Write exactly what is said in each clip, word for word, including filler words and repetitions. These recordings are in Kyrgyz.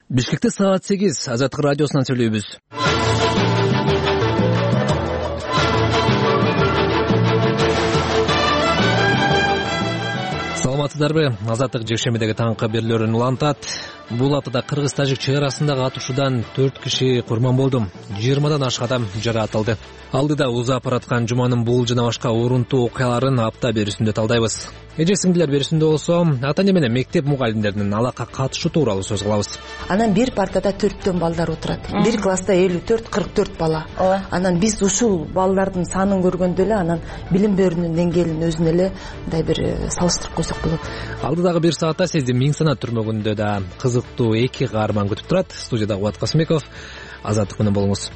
Бишкекте саат сегиз Азаттык радиосунан сүйлөйбүз. Саламатсыздарбы? Азаттык жекшемидеги таңкы кабарларын улантат. Бул аптада кыргыз-тажик чек арасындагы атышуудан төрт киши курман болду. жыйырмадан ашык адам жаракат. Алдыда узап бараткан жуманын бул жана башка орунтуу окуяларын апта берүүсүндө талдайбыз. Эже сиңдилер берүүсүндө болсо ата-эне менен мектеп мугалимдеринин алакка катышуу тууралуу сөз кылабыз. Анан бир партада төрттөн балдар отурат. Бир класста элүү төрт кырк төрт бала. Анан биз ушул балдардын санын көргөндө эле анан билим берүүнүн деңгээлин өзүн эле мындай бир салыштырып койсок болот. Алдыдагы бир саатта сизди Миң санат түрмөгүндө да кызыктуу эки каарман күтүп турат. Студияда Кубат Касымбеков. Азаттык менен болуңуз.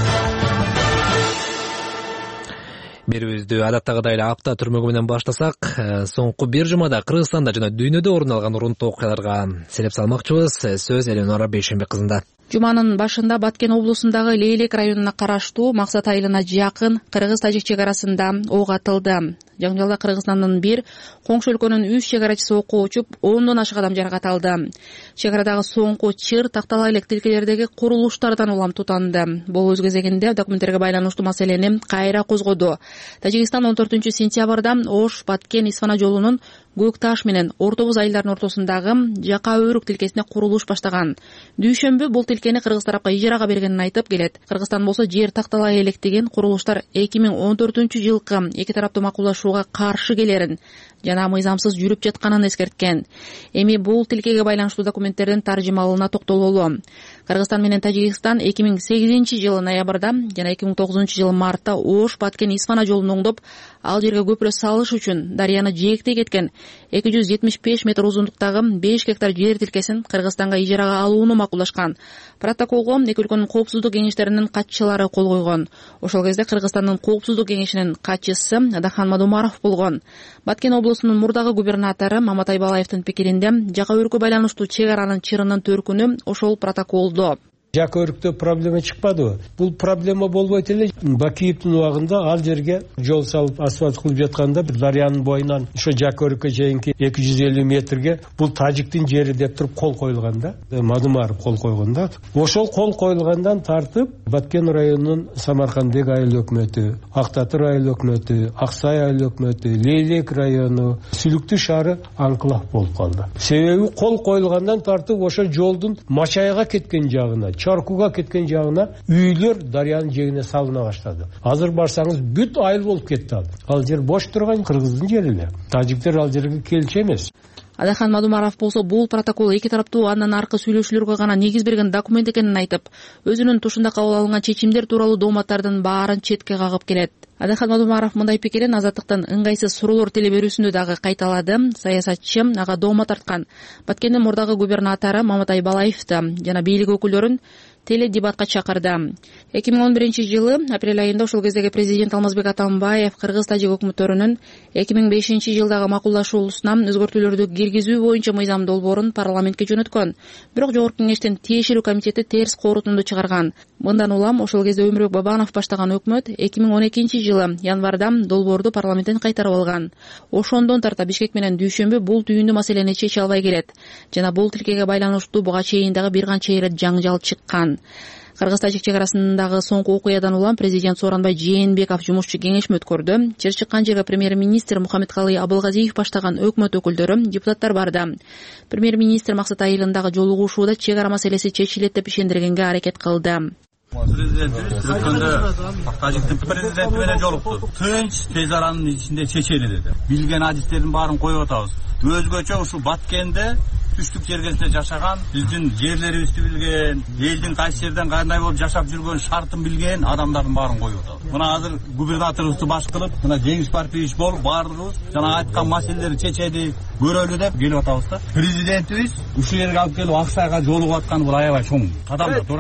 Берүүбүздү адаттагыдай эле апта түрмөгү менен баштасак, соңку бир жумада Кыргызстанда жана дүйнөдө орун алган урунтуу окуяларга селеп салмакчыбыз. Сөз Эленора Бейшенбек кызында. Жуманын башында Баткен облусундагы Лейлек районуна караштуу Максат айылына жакын кыргыз-тажик чек арасында ок атылды. Жаңжалда Кыргызстандын бир, коңшу өлкөнүн үч чек арачысы окко учуп, ондон ашык адам жаракат алды. Чек арадагы соңку чыр тактала элек тилкелердеги курулуштардан улам тутанды. Бул өз кезегинде документтерге байланыштуу маселени кайра козгоду. Тажикстан он төртүнчү сентябрда Ош Баткен Исфана жолунун Көк Таш менен Ортобуз айылдарынын ортосундагы Жака Өрүк тилкесине курулуш баштаган. Дүйшөмбү бул тилкени кыргыз тарапка ижарага бергенин айтып келет. Кыргызстан болсо жер такталай элек деген курулуштар эки миң он төртүнчү жылкы эки тараптуу макулдашууга каршы келерин жана мыйзамсыз жүрүп жатканын эскерткен. Эми бул тилкеге байланыштуу документтердин таржымалына токтололу. Кыргызстан менен Тажикстан эки миң сегизинчи жылы ноябрда жана эки миң тогузунчу жылы мартта Ош Баткен Исфана жолун оңдоп, ал жерге көпүрө салыш үчүн дарыяны жээктей кеткен эки жүз жетимиш беш метр узундуктагы беш гектар жер тилкесин Кыргызстанга ижарага алууну макулдашкан. Протоколго эки өлкөнүн коопсуздук кеңештеринин катчылары кол койгон. Ошол кезде Кыргызстандын коопсуздук кеңешинин катчысы Адахан Мадумаров болгон. Баткен облусунун мурдагы губернатору Маматай Балаевдин пикиринде Жака Өрүккө байланыштуу чек аранын чырынын төркүнү ошол протоколдо. Жака Өрүктө проблема чыкпадыбы? Бул проблема болбойт эле. Бакиевдин убагында ал жерге жол салып асфальт кылып жатканда бир дарыянын боюнан ошо Жака Өрүккө чейинки эки жүз элүү метрге бул тажиктин жери деп туруп кол коюлган да. Мадумаров кол койгон да. Ошол кол коюлгандан тартып Баткен районунун Самаркандек айыл өкмөтү, Ак Татыр айыл өкмөтү, Аксай айыл өкмөтү, Лейлек району, Сүлүктүү шаары анклав болуп калды. Себеби кол коюлгандан тартып ошо жолдун Мачайга кеткен жагына, Чаркуга кеткен жагына үйлөр дарыянын жегине салына баштады. Азыр барсаңыз бүт айыл болуп кетти ал. Ал жер бош турган кыргыздын жери эле. Тажиктер ал жерге келчү эмес. Адахан Мадумаров болсо бул протокол эки тараптуу андан аркы сүйлөшүүлөргө гана негиз берген документ экенин айтып, өзүнүн тушунда кабыл алынган чечимдер тууралуу дооматтардын баарын четке кагып келет. Адахан Мадумаров мындай пикирин Азаттыктын ыңгайсыз суроолор теле берүүсүндө дагы кайталады. Саясатчы ага доомат тарткан. Баткендин мурдагы губернатору Маматай Балаевди жана бийлик өкүлдөрүн теле дебатка чакырды. эки миң он биринчи жылы апрель айында ошол кездеги президент Алмазбек Атамбаев кыргыз-тажик өкмөттөрүнүн эки миң бешинчи жылдагы макулдашуусуна өзгөртүүлөрдү киргизүү боюнча мыйзам долбоорун парламентке жөнөткөн. Бирок Жогорку Кеңештин тиешелүү комитети терс корутунду чыгарган. Мындан улам ошол кезде Өмүрбек Бабанов баштаган өкмөт эки миң он экинчи жылы январда долбоорду парламенттен кайтарып алган. Ошондон тарта Бишкек менен Дүйшөмбү бул түйүндүү маселени чече албай келет жана бул тилкеге байланыштуу буга чейин дагы бир канча ирет жаңжал чыккан. Кыргыз-тажик чек арасындагы соңку окуядан улам президент Сооронбай Жээнбеков жумушчу кеңешме өткөрдү. Чыр чыккан жерге премьер-министр Мухаммедкалый Абылгазиев баштаган өкмөт өкүлдөрү, депутаттар барды. Премьер-министр Максат айылындагы жолугушууда чек ара маселеси чечилет деп ишендиргенге аракет кылды. Президентибиз өткөндө Тажиктин президенти менен жолукту. Тынч, тез аранын ичинде чечели деди. Билген адистердин баарын коюп атабыз. Өзгөчө ушул Баткенде түштүк жергесинде жашаган, биздин жерлерибизди билген, элдин кайсы жерден кандай болуп жашап жүргөн шартын билген адамдардын баарын коюп атабыз. Мына азыр губернаторубузду баш кылып, мына Жеңиш Парпиевич болуп баардыгыбыз жана айткан маселелерди чечеди, көрөлү деп келип атабыз да. Президентибиз ушул жерге алып келип Аксайга жолугуп атканы бул аябай чоң кадам да, туурабы?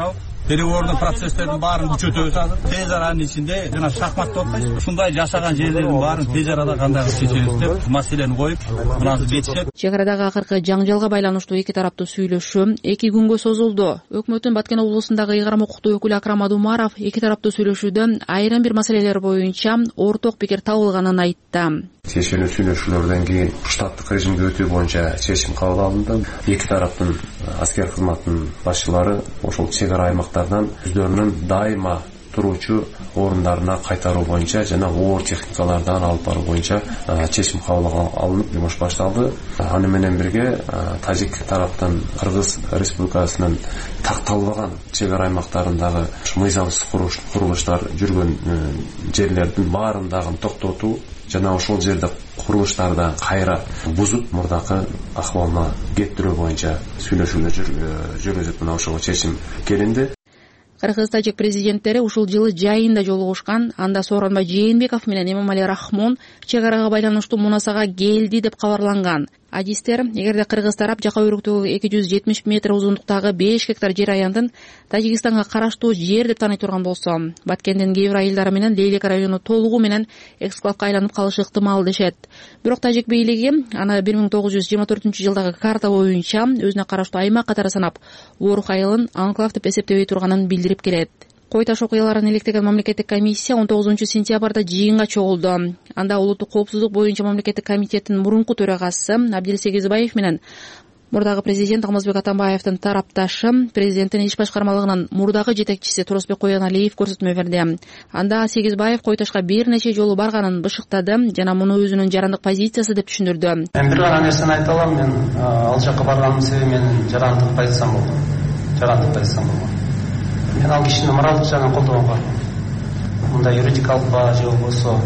переговорный процесстердин баарын күчөтөбүз азыр. Тез аранын ичинде жана шахматты окуйбуз. Ушундай жашаган жерлердин баарын тез арада кандай кылып чечебиз деп маселени коюп, мынасы жетишет. Чек арадагы акыркы жаңжалга байланыштуу эки тараптуу сүйлөшүү эки күнгө созулду. Өкмөттүн Баткен облусундагы ыйгарым укуктуу өкүлү Акрам Адумаров эки тараптуу сүйлөшүүдө айрым бир маселелер боюнча орток пикир табылганын айтты. Чечилүү сүйлөшүүлөрдөн кийин штаттык режимге өтүү боюнча чечим кабыл алынды. Эки тараптын аскер кызматынын башчылары ошол чек ара аймактардан өздөрүнүн дайыма туруучу орундарына кайтаруу боюнча жана оор техникалардан алып баруу боюнча чечим кабыл алынып жумуш башталды. Аны менен бирге Тажик тараптан Кыргыз Республикасынын такталбаган чек ара аймактарындагы мыйзамсыз курулуштар жүргөн жерлердин баарын дагы токтотуу жана ошол жерде курулуштарды кайра бузуп мурдакы акыбалына кетирүү боюнча сүйлөшүүлөр жүргүзүп мына ошого чечим келинди. Кыргыз-Тажик президенттери ушул жылы жайында жолугушкан. Анда Сооронбай Жээнбеков менен Эмомали Рахмон чек арага байланыштуу мунасага келди деп кабарланган. Адистер, эгерде кыргыз тарап жака өрүктөгү эки жүз жетимиш метр узундуктагы беш гектар жер аянтын Тажикстанга караштуу жер деп тааный турган болсо, Баткендин кээ бир айылдары менен Лейлек району толугу менен эксклавка айланып калышы ыктымал дешет. Бирок Тажик бийлиги аны бир миң тогуз жүз жыйырма төртүнчү жылдагы карта боюнча өзүнө караштуу аймак катары санап, Орус айылын анклав деп эсептебей турганын билдирип келет. Кой таш окуяларын иликтеген мамлекеттик комиссия он тогузунчу сентябрда жыйынга чогулду. Анда улуттук коопсуздук боюнча мамлекеттик комитеттин мурунку төрагасы Абдил Сегизбаев менен мурдагы президент Алмазбек Атамбаевдин тарапташы, президенттин иш башкармалыгынын мурдагы жетекчиси Туросбек Кояналиев көрсөтмө берди. Анда Сегизбаев кой ташка бир нече жолу барганын бышыктады жана муну өзүнүн жарандык позициясы деп түшүндүрдү. Мен бир гана нерсени айта алам, мен ал жака барганым себеби менин жарандык позициям болду. Жарандык позициям болду. Мен ал кишини моралдык жагынан колдогон бармын. Мында юридикалык ба же болбосо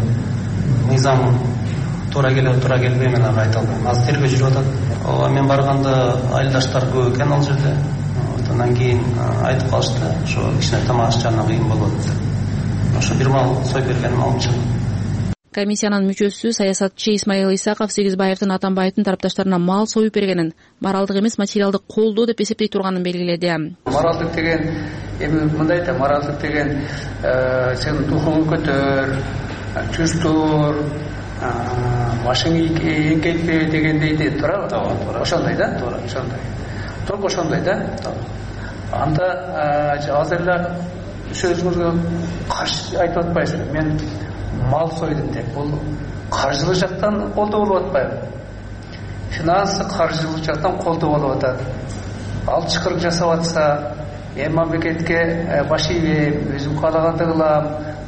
мыйзам туура келеби туура келбей мен ага айта албайм. Азыр тергөө жүрүп атат. Ооба мен барганда айылдаштар көп экен ал жерде. Андан кийин айтып калышты, ошо кичине тамак ичүүнү кыйын болот деп. Ошо бир мал сой бергеним алып чыгып. Комиссиянын мүчөсү саясатчы Исмаил Исаков Сегизбаевдин Атамбаевдин тарапташтарына мал союп бергенин, моралдык эмес материалдык колдоо деп эсептей турганын белгиледи. Моралдык деген эми мындай да, моралдык деген сен духуңду көтөр, түз тур, башың эңкейтпе дегендей де туурабы? Ошондой да? Туура, ошондой. Толук ошондой да? Анда азыр эле сөзүңүзгө каршы айтып атпайсызбы? Мен мал сойдум деп, бул каржылык жактан колдоо болуп атпайбы? Финансы каржылык жактан колдоо болуп атат. Ал чыкырык жасап атса, мен мамлекетке баш ийбейм, өзүм каалаганды кылам,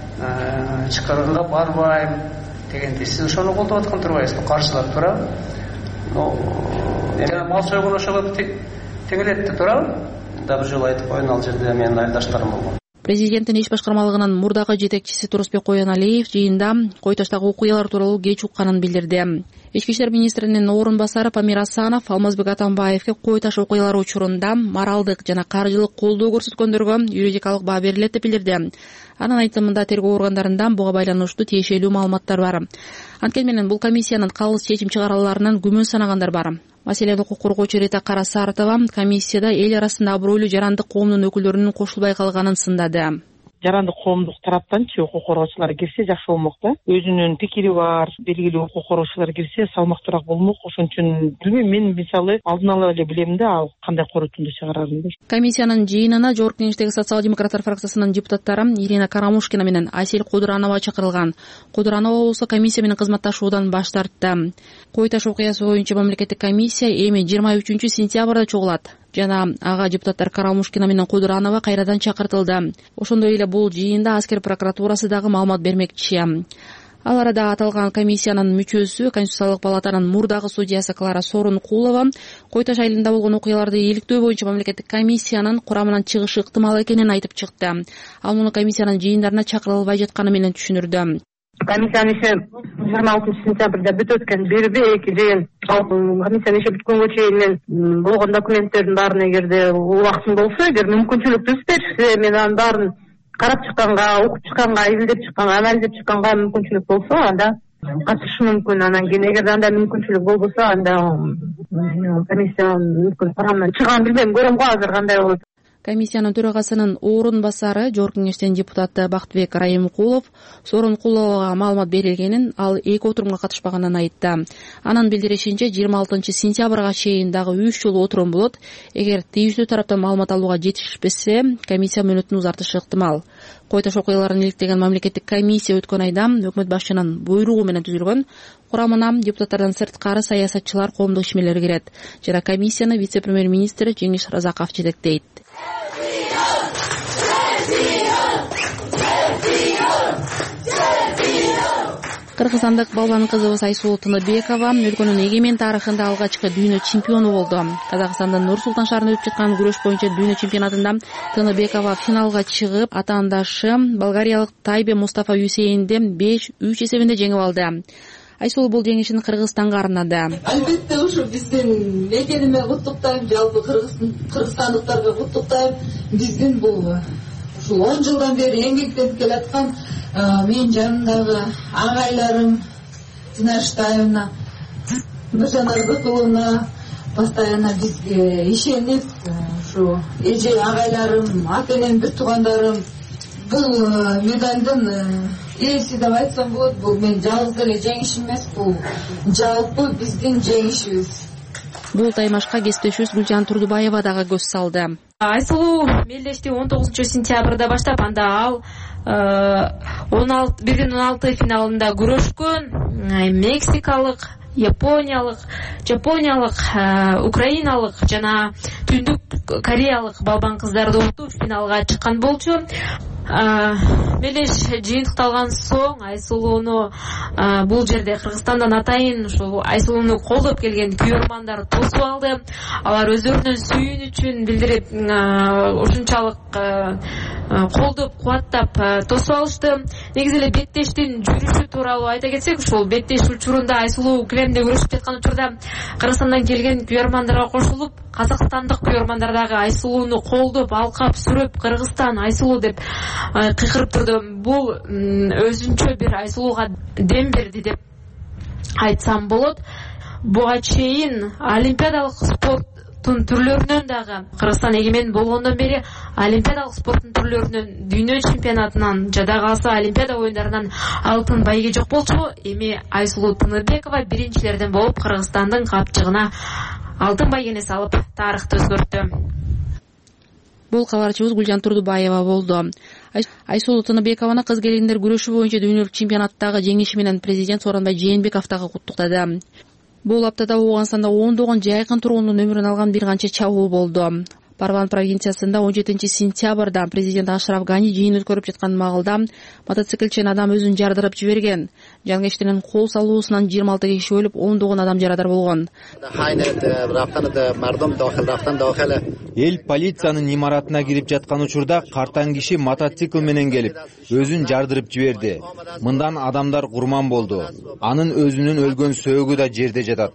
чыкырыгына барбайм дегенде сиз ошону колдоп аткан турбайсызбы? Каршылап турабы? Ну, жана мал сойгон ошого тең эле турабы? Да бир жолу айтып коеюн, ал жерде менин айылдаштарым болгон. Президенттин иш башкармалыгынын мурдагы жетекчиси Туросбек Кояналиев жыйында кой таштагы окуялар тууралуу кеч укканын билдирди. Ички иштер министринин орун басары Памир Асанов Алмазбек Атамбаевге кой таш окуялары учурунда моралдык жана каржылык колдоо көрсөткөндөргө юридикалык баа берилет деп билдирди. Анын айтымында тергөө органдарынан буга байланыштуу тиешелүү маалыматтар бар. Анткени менен бул комиссиянын калыс чечим чыгараларынан күмөн санагандар бар. Маселени укук коргоочу Рита Карасартова комиссияда эл арасында абройлуу жарандык коомдун өкүлдөрүнүн кошулбай калганын сындады. Жарандык коомдук тараптанчы укук коргоочулар кирсе жакшы болмок да. Өзүнүн пикири бар, белгилүү укук коргоочулар кирсе салмактуураак болмок. Ошон үчүн билбейм, мен мисалы алдын ала эле билем да, ал кандай корутунду чыгарарын. Комиссиянын жыйынына Жогорку Кеңештеги социал-демократтар фракциясынын депутаттары Ирина Карамушкина менен Асель Кудуранова чакырылган. Кудуранова болсо комиссия менен кызматташуудан баш тартты. Кой таш окуясы боюнча мамлекеттик комиссия эми жыйырма үчүнчү сентябрда чогулат. Жана ага депутаттар Карамушкина менен Кудуранова кайрадан чакыртылды. Ошондой эле бул жыйында аскер прокуратурасы дагы маалымат бермекчи. Ал арада аталган комиссиянын мүчөсү Конституциялык палатанын мурдагы судьясы Клара Сорункулова кой таш айылында болгон окуяларды иликтөө боюнча мамлекеттик комиссиянын курамынан чыгышы ыктымал экенин айтып чыкты. Ал муну комиссиянын жыйындарына чакырылбай жатканы менен түшүндүрдү. Комиссиянын иши жыйырма алтынчы сентябрда бүтөт экен. Бирби эки жыйын. Комиссиянын иши бүткөнгө чейин мен болгон документтердин баарын эгерде убактым болсо, эгер мүмкүнчүлүк түзүп мен анын баарын карап чыкканга, окуп чыкканга, изилдеп чыкканга, анализдеп чыкканга мүмкүнчүлүк болсо, анда катышыш мүмкүн. Анан кийин эгерде андай мүмкүнчүлүк болбосо, анда комиссия мүмкүн курамынан чыгам, билбейм, көрөм го азыр кандай болот. Комиссиянын төрагасынын орун басары Жогорку Кеңештин депутаты Бактыбек Райымкулов Сооронкуловго маалымат берилгенин, ал эки отурумга катышпаганын айтты. Анын билдиришинче жыйырма алтынчы сентябрга чейин дагы үч жолу отурум болот. Эгер тийиштүү тараптан маалымат алууга жетишпесе, комиссия мөөнөтүн узартышы ыктымал. Кой таш окуяларын иликтеген мамлекеттик комиссия өткөн айда өкмөт башчынын буйругу менен түзүлгөн. Курамына депутаттардан сырткары саясатчылар, коомдук ишмерлер кирет. Жана комиссияны вице-премьер-министр Жеңиш Разаков жетектейт. Кыргызстандык балбан кызыбыз Айсулуу Тыныбекова өлкөнүн эгемен тарыхында алгачкы дүйнө чемпиону болду. Казакстандын Нур-Султан шаарында өтүп жаткан күрөш боюнча дүйнө чемпионатында Тыныбекова финалга чыгып, атаандашы болгариялык Тайбе Мустафа Юсейинди беш үч эсебинде жеңип алды. Айсулуу бул жеңишин Кыргызстанга арнады. Албетте ушу биздин мекениме куттуктайм, жалпы кыргызстандыктарга куттуктайм. Биздин бул ушул он жылдан бери эмгектенип келаткан менин жанымдагы агайларым Динар Штаевна, Нуржанар Быкуловна постоянно бизге ишенип, ушу эже агайларым, ата энем, бир туугандарым бул медалдын ээси деп айтсам болот. Бул мен жалгыз эле жеңишим эмес, бул жалпы биздин жеңишибиз. Бул таймашка кесиптешибиз Гүлжан Турдубаева дагы көз салды. Айсулуу мелдешти он тогузунчу сентябрда баштап, анда ал бирден он алты финалында күрөшкөн. Мексикалык, Япониялык, Жапониялык, Украиналык жана Түндүк Кореялык балбан кыздарды утуп финалга чыккан болчу. Мелдеш жыйынтыкталган соң Айсулууну бул жерде Кыргызстандан атайын ушул Айсулууну колдоп келген күйөрмандар тосуп алды. Алар өздөрүнүн сүйүнүчүн билдирип, ушунчалык колдоп, кубаттап тосуп алышты. Негизи эле беттештин жүрүшү тууралуу айта кетсек, ушул беттеш учурунда Айсулуу килемде күрөшүп жаткан учурда Кыргызстандан келген күйөрмандарга кошулуп, казакстандык күйөрмандар дагы Айсулууну колдоп, алкап, сүрөп, Кыргызстан Айсулуу деп кыйкырып турду. Бул өзүнчө бир Айсулууга дем берди деп айтсам болот. Буга чейин олимпиадалык спорттун түрлөрүнөн дагы Кыргызстан эгемен болгондон бери олимпиадалык спорттун түрлөрүнөн дүйнө чемпионатынан жада калса олимпиада оюндарынан алтын байге жок болчу. Эми Айсулуу Тыныбекова биринчилерден болуп Кыргызстандын капчыгына алтын байгени салып тарыхты өзгөрттү. Бул кабарчыбыз Гүлжан Турдубаева болду. Айсулуу Тыныбекованы кыз келиндер күрөшү боюнча дүйнөлүк чемпионаттагы жеңиши менен президент Сооронбай Жээнбеков дагы куттуктады. Бул аптада Ооганстанда ондогон жайкын тургундун өмүрүн алган бир канча чабуул болду. Парван провинциясында он жетинчи сентябрда президент Ашраф Гани жыйын өткөрүп жаткан маалда мотоциклчен адам өзүн жардырып жиберген. Жангечтинин кол салуусунан жыйырма алты киши өлүп, ондогон адам жарадар болгон. Эл полициянын имаратына кирип жаткан учурда картаң киши мотоцикл менен келип, өзүн жардырып жиберди. Мындан адамдар курман болду. Анын өзүнүн өлгөн сөөгү да жерде жатат.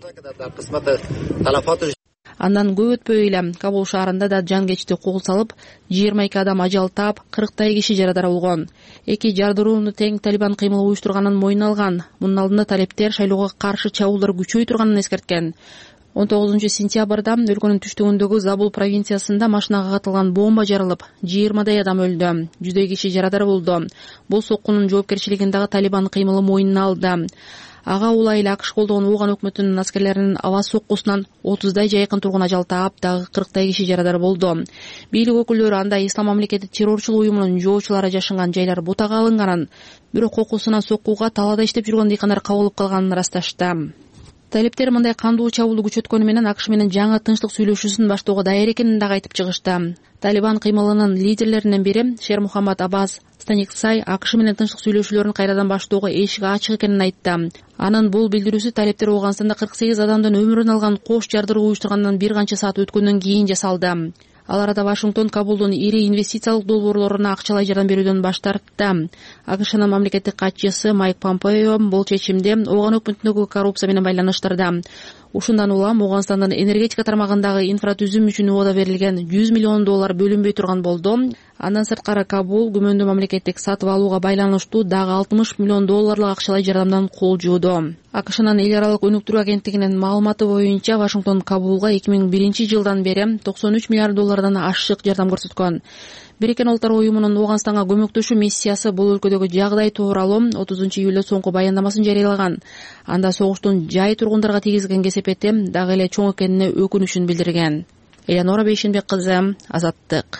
Андан көп өтпөй эле Кабул шаарында да жангечти кол салып, жыйырма эки адам ажал таап, кырктай киши жарадар болгон. Эки жардырууну тең Талибан кыймыл уюштурганын мойнуна алган. Мунун алдында талептер шайлоого каршы чабуулдар күчөй турганын эскерткен. он тогузунчу сентябрда өлкөнүн түштүгүндөгү Забул провинциясында машинага катылган бомба жарылып, жыйырмадай адам өлдү, жүздөй киши жарадар болду. Бул соккунун жоопкерчилигин дагы Талибан кыймылы мойнуна алды. Ага улай эле АКШ колдогон Ооган өкмөтүнүн аскерлеринин аба соккусунан отуздай жайкын тургун ажал таап, дагы кырктай киши жарадар болду. Бийлик өкүлдөрү анда Ислам мамлекети террорчулук уюмунун жоочулары жашынган жайлар бутага алынганын, бирок кокусунан соккууга талаада иштеп жүргөн дыйкандар кабылып калганын ырасташты. Талептер мындай кандуу чабуулду күчөткөнү менен АКШ менен жаңы тынчтык сүйлөшүүсүн баштоого даяр экенин дагы айтып чыгышты. Талибан кыймылынын лидерлеринен бири Шер Мухаммад Аббас Станиксай АКШ менен тынчтык сүйлөшүүлөрүн кайрадан баштоого эшик ачык экенин айтты. Анын бул билдирүүсү талептер Ооганстанда кырк сегиз адамдын өмүрүн алган кош жардыруу уюштургандан бир канча саат өткөндөн кийин жасалды. Ал арада Вашингтон Кабулдун ири инвестициялык долбоорлоруна акчалай жардам берүүдөн баш тартты. АКШнын мамлекеттик катчысы Майк Помпео бул чечимди Ооган өкмөтүндөгү коррупция менен байланыштырды. Ушундан улам Ооганстандын энергетика тармагындагы инфратүзүм үчүн убада берилген жүз миллион доллар бөлүнбөй турган болду. Андан сырткары Кабул күмөндүү мамлекеттик сатып алууга байланыштуу дагы алтымыш миллион долларлык акчалай жардамдан кол жууду. АКШнын эл аралык өнүктүрүү агенттигинин маалыматы боюнча Вашингтон Кабулга эки миң биринчи жылдан бери токсон үч миллиард доллардан ашык жардам көрсөткөн. Бириккен Улуттар уюмунун Ооганстанга көмөктөшүү миссиясы бул өлкөдөгү жагдай тууралуу отузунчу июлда соңку баяндамасын жарыялаган. Анда согуштун жай тургундарга тийгизген кесепети дагы эле чоң экенине өкүнүчүн билдирген. Элянора Бейшенбек кызы, Азаттык.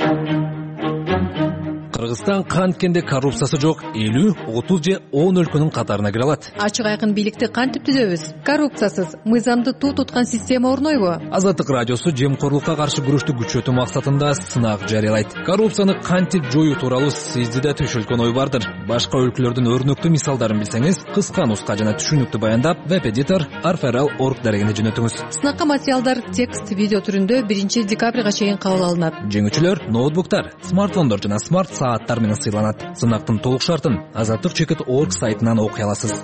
Кыргызстан канткенде коррупциясы жок элүү, отуз же он өлкөнүн катарына кире алат. Ачык айкын бийликти кантип түзөбүз? Коррупциясыз мыйзамды туу туткан система орнойбу? Азаттык радиосу жемкорлукка каршы күрөштү күчөтүү максатында сынак жарыялайт. Коррупцияны кантип жоюу тууралуу сизде да түшүлгөн ой бардыр. Башка өлкөлөрдүн өрнөктүү мисалдарын билсеңиз, кыска нуска жана түшүнүктүү баяндап веб-эдитор арферал точка орг дарегине жөнөтүңүз. Сынакка материалдар текст, видео түрүндө биринчи декабрга чейин кабыл алынат. Жеңүүчүлөр ноутбуктар, смартфондор жана смарт сааттар менен сыйланат. Сынактын толук шартын азаттык чекит точка орг сайтынан окуй аласыз.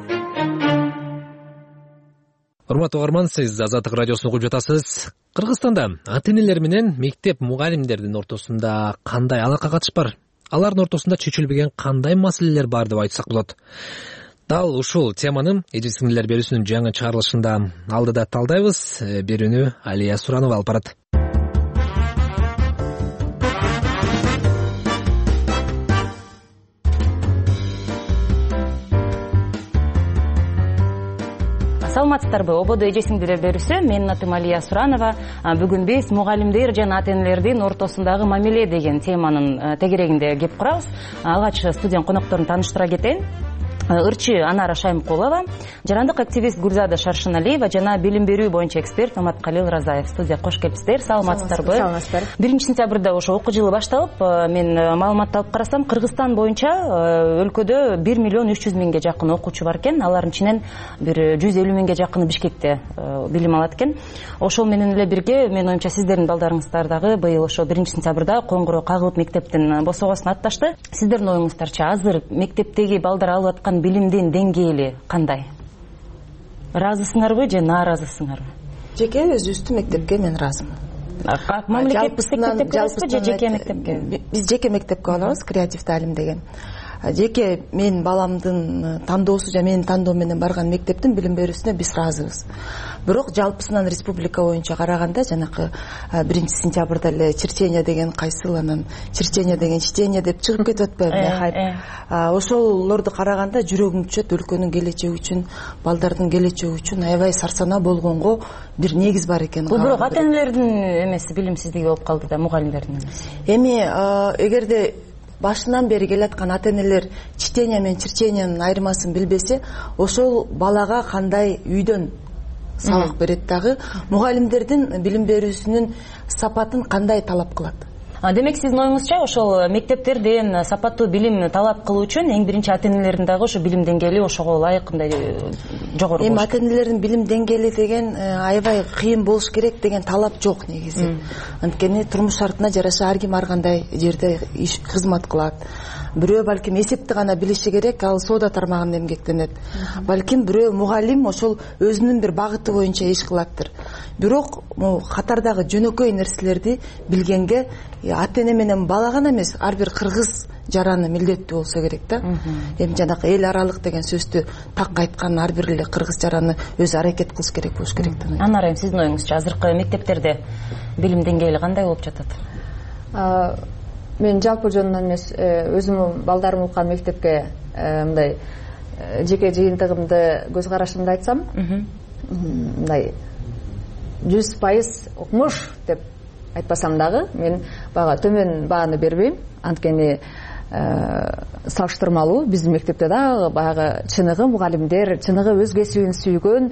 Урматтуу угарман, сиз Азаттык радиосун угуп жатасыз. Кыргызстанда ата-энелер менен мектеп мугалимдердин ортосунда кандай алака катыш бар? Алардын ортосунда чечилбеген кандай маселелер бар деп айтсак болот? Дал ушул теманы эже сиңдилер берүүсүнүн жаңы чыгарылышында алдыда талдайбыз. Берүүнү Алия Суранова алып барат. Саламатсыздарбы? Ободо эже сиңдилер берүүсү, менин атым Алия Суранова. Бүгүн биз мугалимдер жана ата-энелердин ортосундагы мамиле деген теманын тегерегинде кеп курабыз. Алгач студиянын конокторун тааныштыра кетейин. Ырчы Анара Шаймкулова, жарандык активист Гүлзада Шаршыналиева жана билим берүү боюнча эксперт Аматкалил Разаев. Студияга кош келипсиздер. Саламатсыздарбы? Саламатсыздар. биринчи сентябрда ошо окуу жылы башталып, мен маалыматты алып карасам, Кыргызстан боюнча өлкөдө бир миллион үч жүз миңге жакын окуучу бар экен. Алардын ичинен бир жүз элүү миңге жакыны Бишкекте билим алат экен. Ошол менен эле бирге, мен оюмча сиздердин балдарыңыздар дагы быйыл ошо биринчи сентябрда коңгуроо кагылып мектептин босогосуна атташты. Сиздердин оюңуздарча азыр мектептеги балдар алып аткан билимдин деңгээли кандай? Ыраазысыңарбы же нааразысыңарбы? Жеке өзүбүздүн мектепке мен ыраазымын. Мамлекеттик мектепке барасызбы же жеке мектепке? Биз жеке мектепке барабыз, Креатив таалим деген. Жеке мен баламдын тандоосу же менин тандоом менен барган мектептин билим берүүсүнө биз ыраазыбыз. Бирок жалпысынан республика боюнча караганда жанакы биринчи сентябрда эле черчение деген кайсыл, анан черчение деген чтение деп чыгып кетип атпайбы? Ошолорду караганда жүрөгүм түшөт. Өлкөнүн келечеги үчүн, балдардын келечеги үчүн аябай сарсанаа болгонго бир негиз бар экен. Бул бирок ата-энелердин эмеси, билимсиздиги болуп калды да, мугалимдердин эмеси. Эми эгерде башынан бери келаткан ата-энелер чтение менен черчениянын айырмасын билбесе, ошол балага кандай үйдөн сабак берет дагы, мугалимдердин билим берүүсүнүн сапатын кандай талап кылат? Демек сиздин оюңузча ошол мектептерден сапаттуу билим талап кылуу үчүн эң биринчи ата-энелердин дагы ошо билим деңгээли ошого ылайык мындай жогору болуш. Эми ата-энелердин билим деңгээли деген аябай кыйын болуш керек деген талап жок негизи. Анткени турмуш шартына жараша ар ким ар кандай жерде иш кызмат кылат. Бирөө балким эсепти гана билиши керек, ал соода тармагында эмгектенет. Балким бирөө мугалим ошол өзүнүн бир багыты боюнча иш кылаттыр. Бирок катардагы жөнөкөй нерселерди билгенге ата-эне менен бала гана эмес, ар бир кыргыз жараны милдеттүү болсо керек да. Эми жанакы эл аралык деген сөздү так айткан ар бир эле кыргыз жараны өзү аракет кылыш керек болуш керек да. Анара, сиздин оюңузча азыркы мектептерде билим деңгээли кандай болуп жатат? Мен жалпы жөнүнөн эмес, өзүмдүн балдарым окуган мектепке мындай жеке жыйынтыгымды, көз карашымды айтсам, мындай жүз пайыз укмуш деп айтпасам дагы, мен бага төмөн бааны бербейм. Анткени салыштырмалуу биздин мектепте дагы баягы чыныгы мугалимдер, чыныгы өз кесибин сүйгөн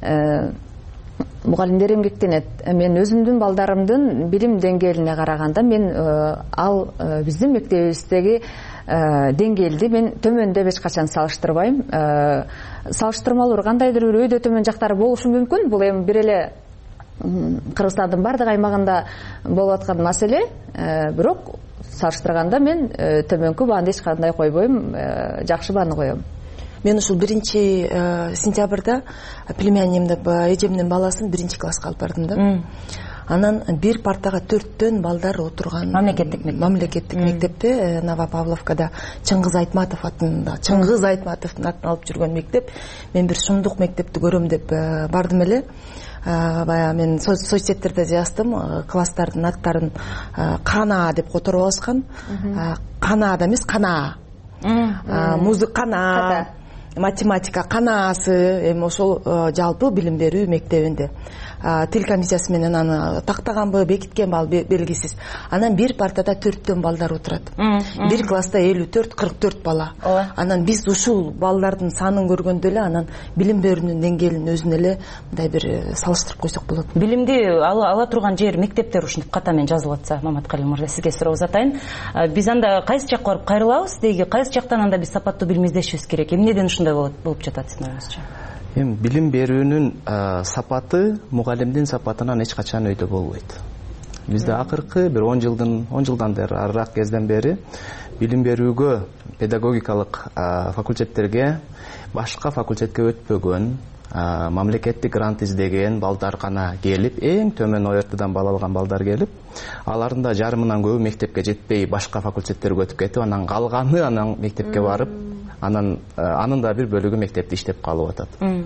мугалимдер эмгектенет. Мен өзүмдүн балдарымдын билим деңгээлине караганда, мен ал биздин мектебибиздеги деңгээлди мен төмөн деп эч качан салыштырбайм. Салыштырмалуу кандайдыр бир өйдө төмөн жактары болушу мүмкүн. Бул эми бир эле Кыргызстандын бардык аймагында болуп аткан маселе, бирок салыштырганда мен төмөнкү бааны эч кандай койбойм, жакшы бааны коем. Мен ушул биринчи сентябрда племяннимди, эжемдин баласын биринчи класска алып бардым да. анан бир партага төрттөн балдар отурган мамлекеттик мектеп мамлекеттик мектепте Новопавловкада Чыңгыз Айтматов атында Чыңгыз Айтматовдун атын алып жүргөн мектеп. Мен бир шундук мектепти көрөм деп бардым эле. Баягы мен соцсеттерде жаздым, класстардын аттарын Кана деп которуп алышкан. Канада эмес, Кана. Музыка Кана, математика Канасы, эми ошол жалпы билим берүү мектебинде. Тил комиссиясы менен аны тактаганбы, бекиткенби белгисиз. Анан бир партада төрттөн балдар отурат. Бир класста элүү төрт кырк төрт бала. Анан биз ушул балдардын санын көргөндө эле анан билим берүүнүн деңгээлин өзүнө эле мындай бир салыштырып койсок болот. Билимди ала, ала турган жер мектептер ушинтип катамен жазылып атса, Маматкалий мырза, сизге суроо uzatайын. Биз анда кайсы жакка барып кайрылабыз деги, кайсы жактан анда биз сапаттуу билим издешибиз керек? Эмнеден ушундай болуп жатат сиздин оюңузча? Эми билим берүүнүн сапаты мугалимдин сапатынан эч качан өйдө болбойт. Бизде акыркы бир он жылдын он жылдан бери арыраак кезден бери билим берүүгө, педагогикалык факультеттерге башка факультетке өтпөгөн, мамлекеттик грант издеген балдар гана келип, эң төмөн ОРТдан бала алган балдар келип, алардын да жарымынан көбү мектепке жетпей башка факультеттерге өтүп кетип, анан калганы анан мектепке барып, анан анын да бир бөлүгү мектепте иштеп калып атат.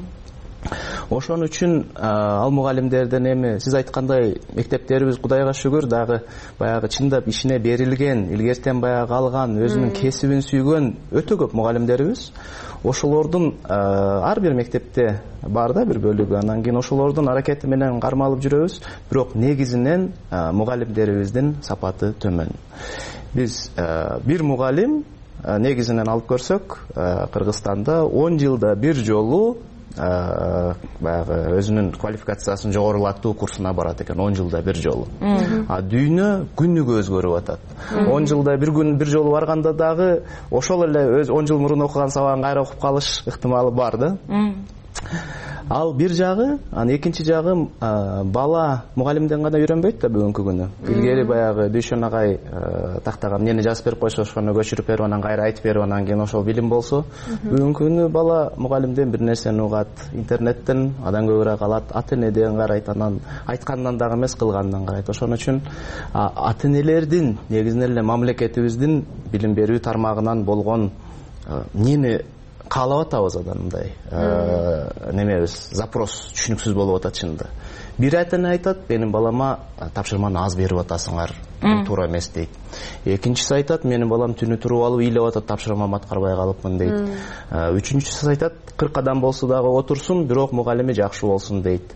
Ошон үчүн ал мугалимдерден эми сиз айткандай мектептерибиз Кудайга шүгүр дагы баягы чындап ишине берилген, илгертен баягы алган, өзүнүн кесибин сүйгөн өтө көп мугалимдерибиз. Ошолордун ар бир мектепте бар да бир бөлүгү. Анан кийин ошолордун аракети менен кармалып жүрөбүз, бирок негизинен мугалимдерибиздин сапаты төмөн. Биз бир мугалим негизинен алып көрсөк, Кыргызстанда он жылда бир жолу баягы өзүнүн квалификациясын жогорулатуу курсуна барат экен, он жылда бир жолу. А дүйнө күнүгө өзгөрүп атат. он жылда бир күн бир жолу барганда дагы ошол эле өз он жыл мурун окуган сабагын кайра окуп калыш ыктымалы бар да. Ал бир жагы, анан экинчи жагы бала мугалимден гана үйрөнбөйт да бүгүнкү күнү. Илгери баягы Дүйшөн агай тактаган эмнени жазып берип койсо ошону көчүрүп берип, анан кайра айтып берип, анан кийин ошол билим болсо, бүгүнкү күнү бала мугалимден бир нерсени угат, интернеттен адан көбүрөөк алат, ата-энеден карайт, анан айткандан дагы эмес, кылгандан карайт. Ошон үчүн ата-энелердин, негизинен эле мамлекетибиздин билим берүү тармагынан болгон эмнени каалап атабыз адан мындай немебиз, запрос түшүнүксүз болуп атат чынында. Бир ата-эне айтат, менин балама тапшырманы аз берип атасыңар, туура эмес дейт. Экинчиси айтат, менин балам түнү туруп алып ыйлап атат, тапшырмамды аткарбай калыпмын дейт. Үчүнчүсү айтат, кырк адам болсо дагы отурсун, бирок мугалими жакшы болсун дейт.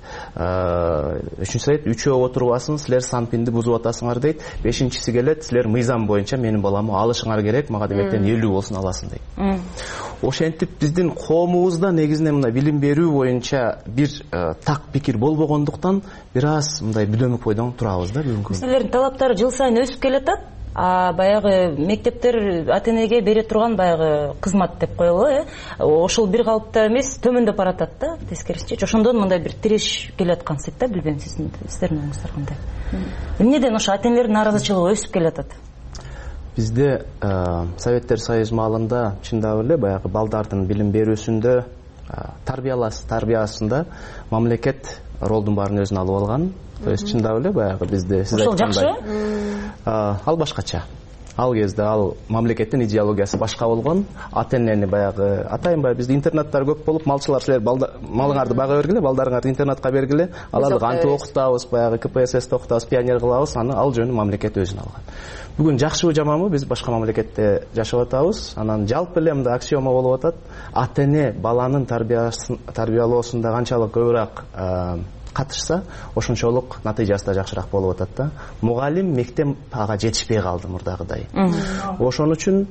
Үчүнчүсү айтат, үчөө отурбасын, силер санпинди бузуп атасыңар дейт. Бешинчиси келет, силер мыйзам боюнча менин баламы алышыңар керек, мага демектен элүү болсун аласың дейт. Ошентип биздин коомубузда негизинен мына билим берүү боюнча бир так пикир болбогондуктан бир аз мындай бүдөмүк бойдон турабыз да бүгүнкү. Силердин талаптары жыл сайын өсүп келатат. А баягы мектептер ата-энеге бере турган баягы кызмат деп коелу, э? Ошол бир калыпта эмес, төмөндөп баратат да, тескерисинче. Ошондон мындай бир тиреш келаткан сыйт да, билбейм сиздин сиздердин оюңуздар кандай. Эмнеден ошо ата-энелердин нааразычылыгы өсүп келатат? Бизде Советтер Союзу маалында чындап эле баягы балдардын билим берүүсүндө тарбиялас тарбиясында мамлекет ролдун баарын өзүнө алып алган. То есть чындап эле баягы бизде сиз айткандай ал башкача. Ал кезде ал мамлекеттин идеологиясы башка болгон. Ата-энени баягы атайынбай бизде интернаттар көп болуп, малчылар силер малыңарды бага бергиле, балдарыңарды интернатка бергиле, аларды кантип окутабыз, баягы ка пэ эс эсте окутабыз, пионер кылабыз, аны ал жөнү мамлекет өзүнө алган. Бүгүн жакшыбы жаманбы биз башка мамлекетте жашап атабыз. Анан жалпы эле мындай аксиома болуп атат. Ата-эне баланын тарбиясын тарбиялоосунда канчалык көбүрөөк катышса, ошончолук натыйжасы да жакшыраак болуп атат да. Мугалим мектеп ага жетишпей калды мурдагыдай. Ошон үчүн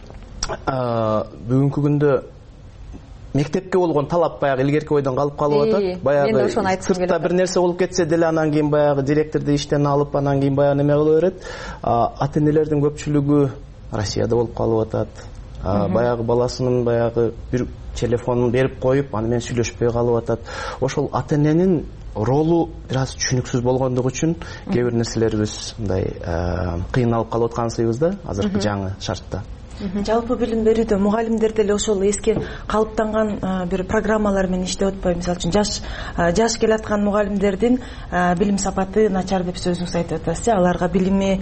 бүгүнкү күндө мектепке болгон талап баягы илгерки ойдон калып калып атат. Баягы сыртта бир нерсе болуп кетсе деле анан кийин баягы директорду иштен алып, анан кийин баягы неме кыла берет. Ата-энелердин көпчүлүгү Россияда болуп калып атат. Баягы баласынын баягы бир телефонун берип коюп, аны менен сүйлөшпөй калып атат. Ошол ата-эненин ролу бир аз түшүнүксүз болгондугу үчүн кээ бир нерселерибиз мындай кыйналып калып аткансыбыз да азыркы жаңы шартта. жалпы билим берүүдө мугалимдер деле ошол эски калыптанган бир программалар менен иштеп атпайбы. Мисалы үчүн жаш жаш келаткан мугалимдердин билим сапаты начар деп сөзүңүз айтып атасыз. Аларга билими,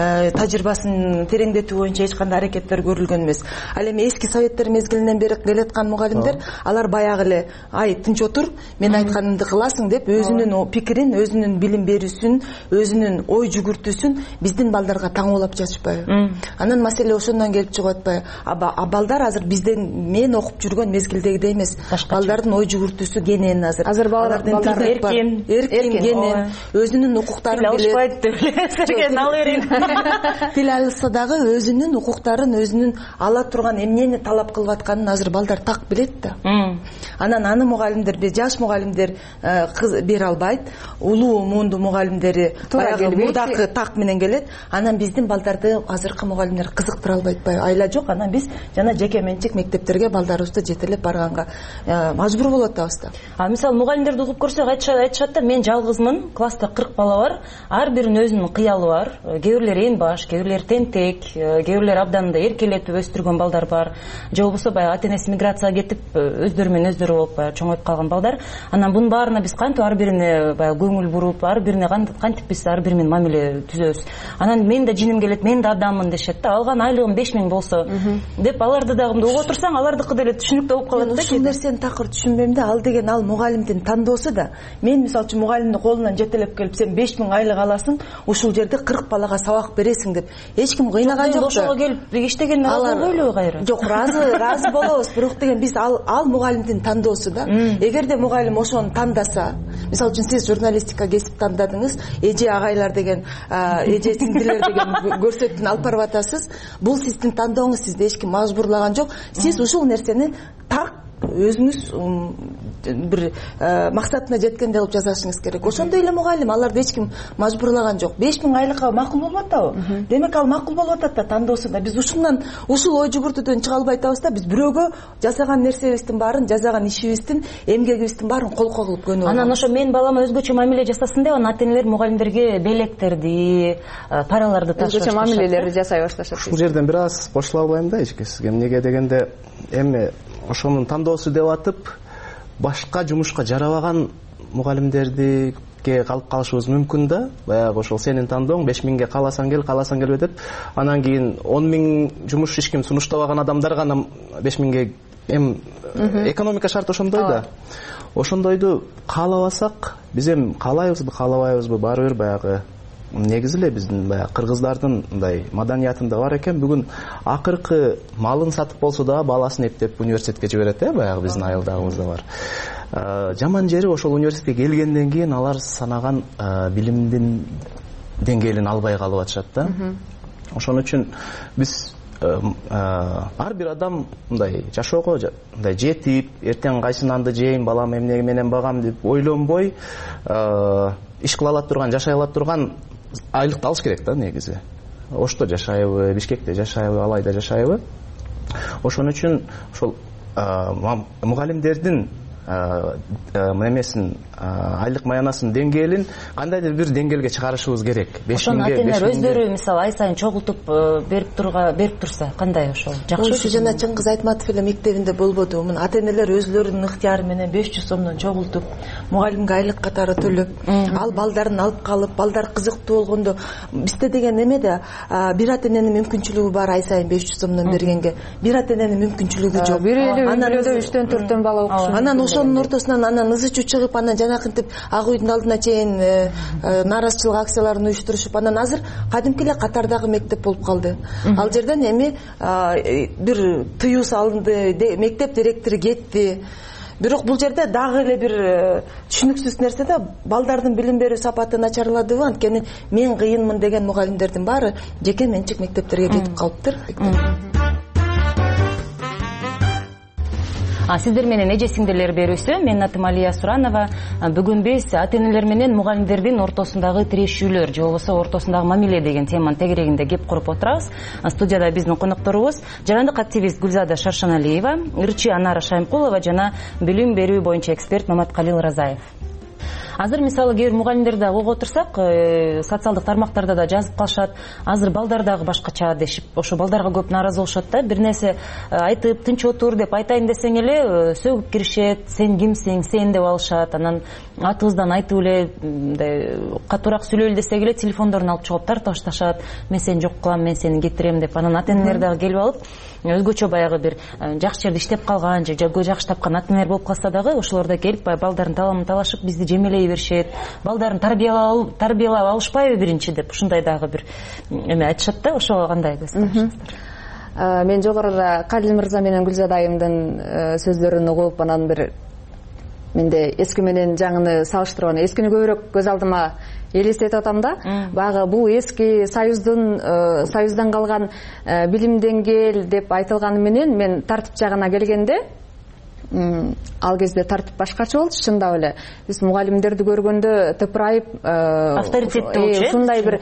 тажрыйбасын тереңдетүү боюнча эч кандай аракеттер көрүлгөн эмес. Ал эми эски советтер мезгилинен бери келаткан мугалимдер, алар баягы эле ай тынч отур, мен айтканымды кыласың деп өзүнүн пикирин, өзүнүн билим берүүсүн, өзүнүн ой жүгүртүүсүн биздин балдарга таңуулап жатышпайбы. Анан маселе ошондон келип чыгып атпайбы. А балдар азыр бизден мен окуп жүргөн мезгилдегидей эмес. Балдардын ой жүгүртүүсү кенен азыр. Азыр балдардын эркин, эркин кенен, өзүнүн укуктарын билет. Тил ал берейин. Тил алса дагы өзүнүн укуктарын, өзүнүн ала турган эмнени талап кылып атканын азыр балдар так билет да. Анан аны мугалимдер, жаш мугалимдер бере албайт. Улуу муунду мугалимдери баягы мурдакы так менен келет. Анан биздин балдарды азыркы мугалимдер кызыктыра албайт. Айла жок, анан биз жана жеке менчик мектептерге балдарыбызды жетелеп барганга мажбур болуп атабыз да. А мисалы мугалимдерди угуп көрсөк айтышат да, мен жалгызмын, класста кырк бала бар, ар биринин өзүнүн кыялы бар. Кээ бирлери эң баш, кээ бирлери тентек, кээ бирлери абдан да эркелетип өстүргөн балдар бар. Же болбосо баягы ата-энеси миграцияга кетип, өздөрү менен өздөрү болуп чоңоюп калган балдар. Анан бунун баарына биз кантип ар бирине баягы көңүл буруп, ар бирине кантип биз ар бiri менен мамиле түзөбүз. Анан мен да жиним келет, мен да адаммын дешет да. Алган айлыгым беш миң болсо деп аларды дагы мындай угуп отурсаң, алардыкы деле түшүнүктүү болуп калат да. Ушул нерсени такыр түшүнбөйм да. Ал деген ал мугалимдин тандоосу да. Мен мисалы үчүн мугалимдин колунан жетелеп келип, сен беш миң айлык аласың, ушул жерде кырк балага сабак бересиң деп эч ким кыйнаган жок. Ошого келип иштеген алар ойлойбу кайра? Жок, разы, разы болобуз. Бирок деген биз ал ал мугалимдин тандоосу да. Эгерде мугалим ошону тандаса, мисалы үчүн сиз журналистика кесип тандадыңыз, эже агайлар деген, эже сиңдилер деген көрсөтүүнү алып барып атасыз. Бул сиздин тандооңуз, сизди эч ким мажбурлаган жок. Сиз ушул нерсени так өзүңүз бир максатына жеткенде кылып жасашыңыз керек. Ошондой эле мугалим, аларды эч ким мажбурлаган жок. беш миң айлыкка макул болуп атабы? Демек ал макул болуп атат да тандоосунда. Биз ушундан, ушул ой жүгүртүүдөн чыга албай атабыз да. Биз бирөөгө жасаган нерсебиздин баарын, жасаган ишибиздин, эмгегибиздин баарын колко кылып көнүп. Анан ошо мен балама өзгөчө мамиле жасасын деп, анан ата-энелер мугалимдерге белектерди, параларды ташып өзгөчө мамилелерди жасай башташат. Ушул жерден бир аз кошула албайм да эчкисиге. Эмнеге дегенде, эми ошонун тандоосу деп атып, башка жумушка жарабаган мугалимдерди калып калышыбыз мүмкүн да. Баягы ошол сенин тандооң беш миңге кааласаң кел, кааласаң келбе деп, анан кийин он миң жумуш эч ким сунуштабаган адамдар гана беш миңге, эми экономика шарты ошондой да. Ошондойду каалабасак, биз эми каалайбызбы, каалабайбызбы, баары бир баягы негизи эле биздин баягы кыргыздардын мындай маданиятында бар экен. Бүгүн акыркы малын сатып болсо да баласын эптеп университетке жиберет э, баягы биздин айылдагыбызда бар. Жаман жери ошол университетке келгенден кийин алар санаган билимдин деңгээлин албай калып атышат да. Ошон үчүн биз ар бир адам мындай жашоого мындай жетип, эртең кайсы нанды жейм, балам эмне менен багам деп ойлонбой, иш кыла ала турган, жашай ала турган айлыкты алыш керек да негизи. Ошто жашайбы, Бишкекте жашайбы, Алайда жашайбы. Ошон үчүн ошол мугалимдердин эмесин, айлык маянасын деңгээлин кандайдыр бир деңгээлге чыгарышыбыз керек. Ошон ата-энелер өздөрү мисалы ай сайын чогултуп берип турга берип турса кандай ошол жакшы? Ушу жана Чыңгыз Айтматов эле мектебинде болбоду. Мына ата-энелер өзлөрүнүн ыктыяры менен беш жүз сомдон чогултуп, мугалимге айлык катары төлөп, ал балдарын алып калып, балдар кызыктуу болгондо бизде деген эме да, бир ата-эненин мүмкүнчүлүгү бар ай сайын беш жүз сомдон бергенге. Бир ата-эненин мүмкүнчүлүгү жок. Бир эле үйлөрдө үчтөн төрттөн бала окушат. Анан ошонун ортосунан анан ызычуу чыгып, анан жанакынтип ак үйдүн алдына чейин нааразычылык акцияларын уюштурушуп, анан азыр кадимки эле катардагы мектеп болуп калды. Ал жерден эми бир тыюу салынды, мектеп директору кетти. Бирок бул жерде дагы эле бир түшүнүксүз нерсе да, балдардын билим берүү сапаты начарладыбы? Анткени мен кыйынмын деген мугалимдердин баары жеке менчик мектептерге кетип калыптыр. Сиздер менен эже сиңдилер берүүсү. Менин атым Алия Суранова. Бүгүн биз ата-энелер менен мугалимдердин ортосундагы тирешүүлөр, же болбосо ортосундагы мамиле деген теманын тегерегинде кеп куруп отурабыз. Студияда биздин конокторубуз жарандык активист Гүлзада Шаршаналиева, ырчы Анара Шаймкулова жана билим берүү боюнча эксперт Маматкалил Разаев. азыр мисалы кээ бир мугалимдерди дагы угуп отурсак, социалдык тармактарда да жазып калышат, азыр балдар дагы башкача дешип, ошо балдарга көп нааразы болушат да. Бир нерсе айтып тынч отур деп айтайын десең эле сөгүп киришет, сен кимсиң, сен деп алышат. Анан атыбыздан айтып эле мындай катуураак сүйлөйлү десек эле телефондорун алып чыгып тартып башташат. Мен сени жок кылам, мен сени кетирем деп. Анан ата-энелер дагы келип алып, өзгөчө баягы бир жакшы жерде иштеп калган же жакшы тапкан ата-энелер болуп калса дагы ошолор да келип балдарын таламын талашып бизди жемелей беришет. Балдарын тарбиялап тарбиялап алышпайбы биринчи деп ушундай дагы бир эме айтышат да. Ошого кандай көз карашыңыздар? Мен жогоруда Калил мырза менен Гүлзада айымдын сөздөрүн угуп, анан бир менде эски менен жаңыны салыштырып, эскини көбүрөөк көз алдыма элестетип атам да. Баягы бул эски союздун союздан калган билим деңгээл деп айтылганы менен мен тартип жагына келгенде ал кезде тартип башкача болчу. Чындап эле биз мугалимдерди көргөндө тыпырайып, авторитеттүү болчу, ушундай бир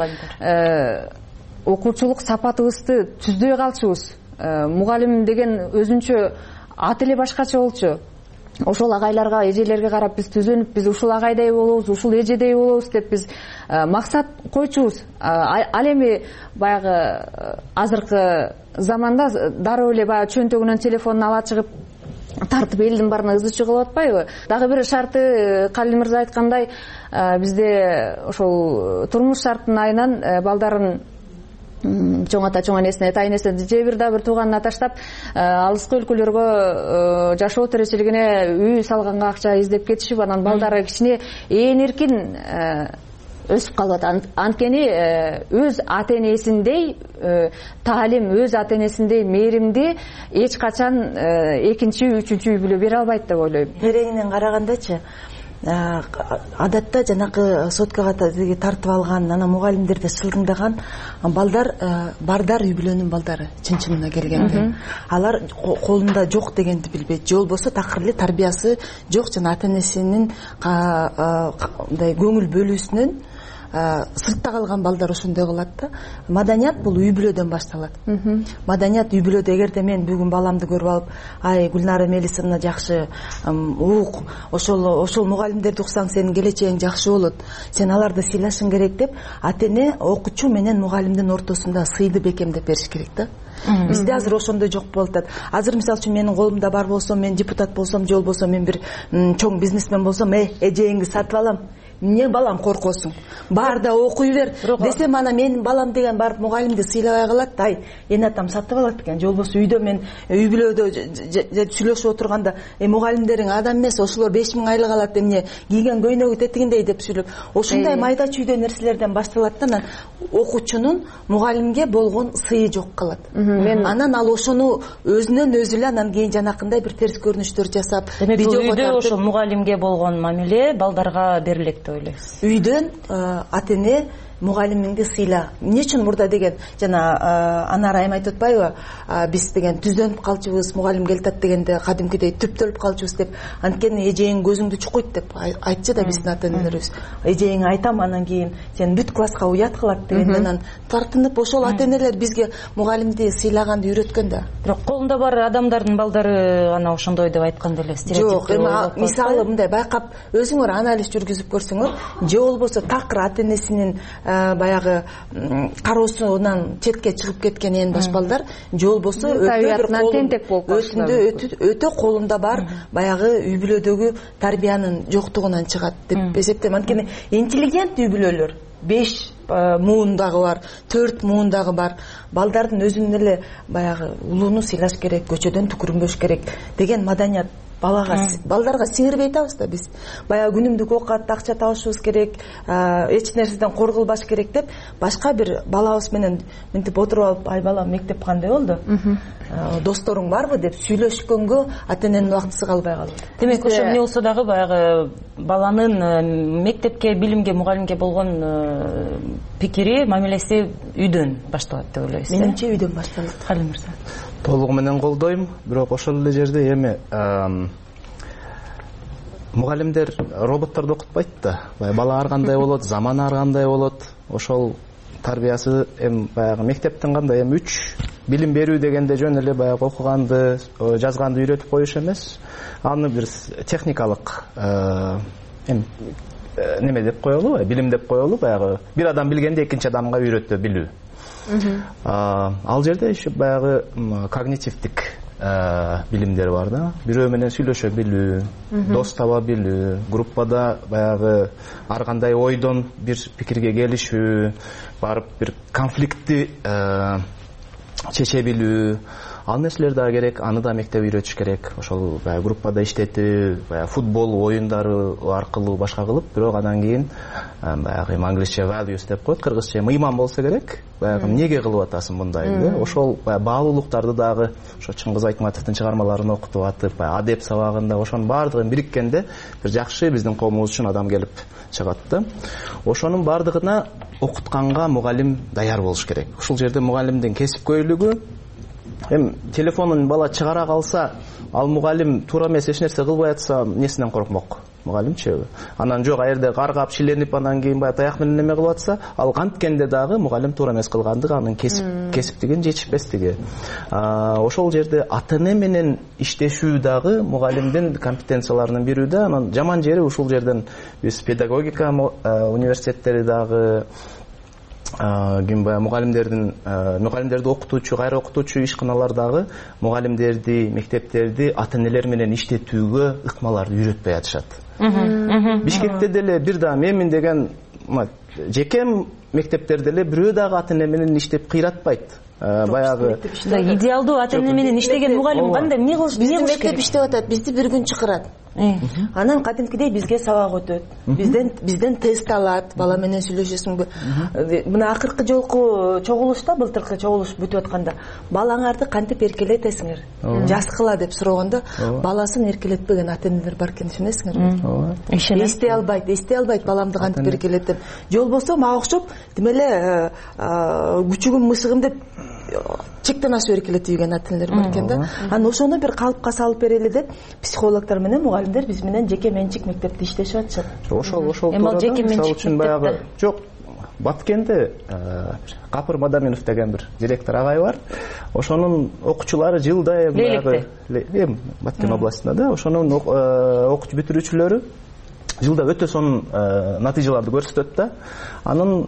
окуучулук сапатыбызды түздөй калчубуз. Мугалим деген өзүнчө аты эле башкача болчу. Ошол агайларга, эжелерге карап биз түзөнүп, биз ушул агайдай болобуз, ушул эжедей болобуз деп биз максат койчубуз. Ал эми баягы азыркы заманда дароо эле баягы чөнтөгүнөн телефонун ала чыгып тартып элдин баарына ызы чуу кылып атпайбы? Дагы бир шарты Калил мырза айткандай, бизде ошол турмуш шартынын айынан балдарын чоң ата чоң энесине, тайнесине же бир дагы бир тууганына таштап алыскы өлкөлөргө жашоо тиричилигине үй салганга акча издеп кетишип, анан балдары кичине ээн эркин өсүп калып атат. Анткени өз ата-энесиндей таалим, өз ата-энесиндей мээримди эч качан экинчи, үчүнчү үй бүлө бере албайт деп ойлойм. Тереңинен карагандачы, адатта жанакы соткага тартып алган, анан мугалимдерди шылдыңдаган балдар бардар үй бүлөнүн балдары чын-чынына келгенде. Алар колунда жок дегенди билбейт, же болбосо такыр эле тарбиясы жок, жана ата-энесинин мындай көңүл бөлүүсүнөн сыртта калган балдар ошондой кылат да. Маданият бул үй бүлөдөн башталат. Маданият үй бүлөдө, эгерде мен бүгүн баламды көрүп алып, ай Гүлнара Мелисовна жакшы ук, ошол ошол мугалимдерди уксаң сенин келечегиң жакшы болот, сен аларды сыйлашың керек деп, ата-эне окуучу менен мугалимдин ортосунда сыйды бекемдеп бериш керек да. Бизде азыр ошондой жок болуп атат. Азыр мисалы үчүн менин колумда бар болсом, мен депутат болсом, же болбосо мен бир чоң бизнесмен болсом, э эжеңди сатып алам. Эмне балам коркосуң? Бар да окуй бер десем, ана менин балам деген барып мугалимди сыйлабай калат, ай эне атам сатып алат экен. Же болбосо үйдө мен үй бүлөдө сүйлөшүп отурганда, э мугалимдериң адам эмес, ошолор беш миң айлык алат, эмне кийген көйнөгү тетигиндей деп сүйлөп, ошондой майда чүйдө нерселерден башталат да. Анан окуучунун мугалимге болгон сыйы жок калат. Анан ал ошону өзүнөн өзү эле анан кийин жанакындай бир терс көрүнүштөр жасап, видеого тартып, ошо мугалимге болгон мамиле балдарга берилет. Үйдөн ата-эне мугалимиңди сыйла. Эмне үчүн мурда деген жана Анар айым айтып атпайбы, биз деген түздөнүп калчубуз, мугалим келатат дегенде кадимкидей түптөлүп калчубуз деп. Анткени эжең көзүңдү чукуйт деп айтчы да биздин ата-энелерибиз. Эжең айтам, анан кийин сен бүт класска уят кылат дегенден тартынып ошол ата-энелер бизге мугалимди сыйлаганды үйрөткөн да. Бирок колунда бар адамдардын балдары ана ошондой деп айтканда эле стереотип. Жок, мисалы мындай байкап өзүңөр анализ жүргүзүп көрсөңөр, же болбосо такыр ата-энесинин баягы кароосунан четке чыгып кеткен ээн баш балдар, же болбосо өтө колунда бар баягы үй бүлөдөгү тарбиянын жоктугунан чыгат деп эсептейм. Анткени интеллигент үй бүлөлөр беш муундагы бар, төрт муундагы бар балдардын өзүнүн эле баягы улууну сыйлаш керек, көчөдөн түкүрүнбөш керек деген маданият балага, балдарга сиңирбей атабыз да биз. Баягы күнүмдүк оокат, акча табышыбыз керек, эч нерседен кор кылбаш керек деп, башка бир балабыз менен мынтип отуруп алып, ай балам мектеп кандай болду? Досторуң барбы деп сүйлөшкөнгө ата-эненин убактысы калбай калат. Демек ошо эмне болсо дагы баягы баланын мектепке, билимге, мугалимге болгон пикири, мамилеси үйдөн башталат деп ойлойсуз. Менимче үйдөн башталат. Калил мырза. Толугу менен колдойм, бирок ошол эле жерде эми мугалимдер роботторду окутпайт да. Бала ар кандай болот, заман ар кандай болот. Ошол тарбиясы эми баягы мектептин кандай эми үч билим берүү дегенде жөн эле баягы окуганды, жазганды үйрөтүп коюш эмес. Аны бир техникалык эми неме деп коелу, билим деп коелу, баягы бир адам билгенди экинчи адамга үйрөтө билүү. Ал жерде еще баягы когнитивдик билимдер бар да. Бирөө менен сүйлөшө билүү, дос таба билүү, группада баягы ар кандай ойдон бир пикирге келишүү, барып бир конфликтти чече билүү. Ал нерселер да керек, аны да мектеп үйрөтүш керек. Ошол баягы группада иштетүү, баягы футбол оюндары аркылуу башка кылып, бирок андан кийин баягы англисче values деп коет, кыргызча мыйман болсо керек. Баягы эмнеге кылып атасың мындайды? Ошол баягы баалуулуктарды дагы ошо Чыңгыз Айтматовдун чыгармаларын окутуп атып, баягы адеп сабагында ошонун баардыгын бириккенде бир жакшы биздин коомубуз үчүн адам келип чыгат да. Ошонун баардыгына окутканга мугалим даяр болуш керек. Ушул жерде мугалимдин кесипкөйлүгү, эми телефонун бала чыгара калса, ал мугалим туура эмес эч нерсе кылбай атса, несинен коркмок? Мугалимчи. Анан жок, аерде каргап, шиленип, анан кийин баягы таяк менен неме кылып атса, ал канткенде дагы мугалим туура эмес кылгандыгы, анын кесип кесиптигин жетишпестиги. Ошол жерде ата-эне менен иштешүү дагы мугалимдин компетенцияларынын бирүү да. Анан жаман жери ушул жерден биз педагогика университеттери дагы ким баягы мугалимдердин мугалимдерди окутуучу, кайра окутуучу ишканалар дагы мугалимдерди, мектептерди ата-энелер менен иштетүүгө ыкмаларды үйрөтпөй атышат. Бишкекте деле бир да Мемин деген жеке мектептерде деле бирөө дагы ата-эне менен иштеп кыйратпайт. Баягы идеалдуу ата-эне менен иштеген мугалим кандай эмне кылыш? Биздин мектеп иштеп атат, бизди бир күн чакырат. Анан кадимкидей бизге сабак өтөт. Бизден бизден тест алат, бала менен сүйлөшөсүңбү? Мына акыркы жолку чогулушта, былтыркы чогулуш бүтүп атканда, балаңарды кантип эркелетесиңер? Жас кыла деп сураганда, баласын эркелетпеген ата-энелер бар экен, түшүнөсүңөрбү? Эстей албайт, эстей албайт баламды кантип эркелетем. Жол болсо мага окшоп, демеле күчүгүм, мысыгым деп чектен ашып эркелетип жүргөн ата-энелер бар экен да. Анан ошону бир калыпка салып берели деп психологдор менен мугалимдер биз менен жеке менчик мектепте иштешип атышат. Ошол ошол мисалы үчүн баягы жок, Баткенде Капыр Мадаминов деген бир директор агай бар. Ошонун окуучулары жылда баягы Баткен областында да, ошонун окуч бүтүрүүчүлөрү жылда өтө сонун натыйжаларды көрсөтөт да. Анын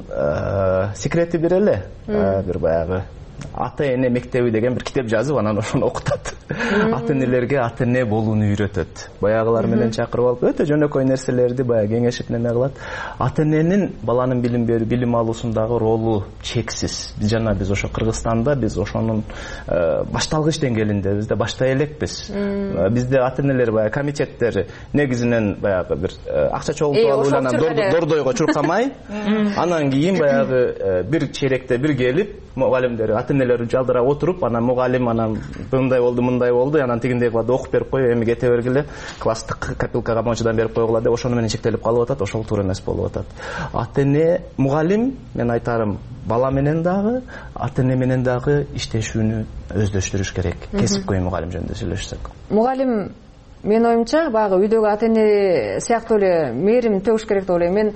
секрети бир эле, бир баягы ата-эне мектеби деген бир китеп жазып, анан ошону окутат. Ата-энелерге ата-эне болууну үйрөтөт. Баягылар менен чакырып алып, өтө жөнөкөй нерселерди баягы кеңешип неме кылат. Ата-эненин баланын билим берүү, билим алуусундагы ролу чексиз. Биз жана биз ошо Кыргызстанда биз ошонун башталгыч деңгээлинде бизде баштай элекпиз. Бизде ата-энелер баягы комитеттер негизинен баягы бир акча чогултуп алып анан дордойго чуркамай, анан кийин баягы бир чейректе бир келип мугалимдер ата-энелер жалдыра отуруп, анан мугалим анан мындай болду, мындай болду, анан тигиндей кылат, окуп берип кой, эми кете бергиле, класстык копилкага мончадан берип койгула деп ошону менен чектелип калып атат, ошол туура эмес болуп атат. Ата-эне, мугалим, мен айтарым, бала менен дагы, ата-эне менен дагы иштешүүнү өздөштүрүш керек. Кесипкөй мугалим жөнүндө сүйлөшсөк. Мугалим, менин оюмча, баягы үйдөгү ата-эне сыяктуу эле мээрим төгүш керек деп ойлойм. Мен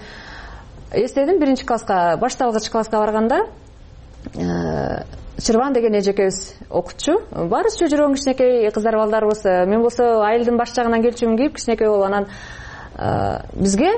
эстедим, биринчи класска, башталгыч класска барганда, Чырбан деген эжекебиз окутчу. Баарыбыз жүргөн кичинекей кыздар балдарыбыз. Мен болсо айылдын баш жагынан келчүмүн кийип кичинекей болуп, анан бизге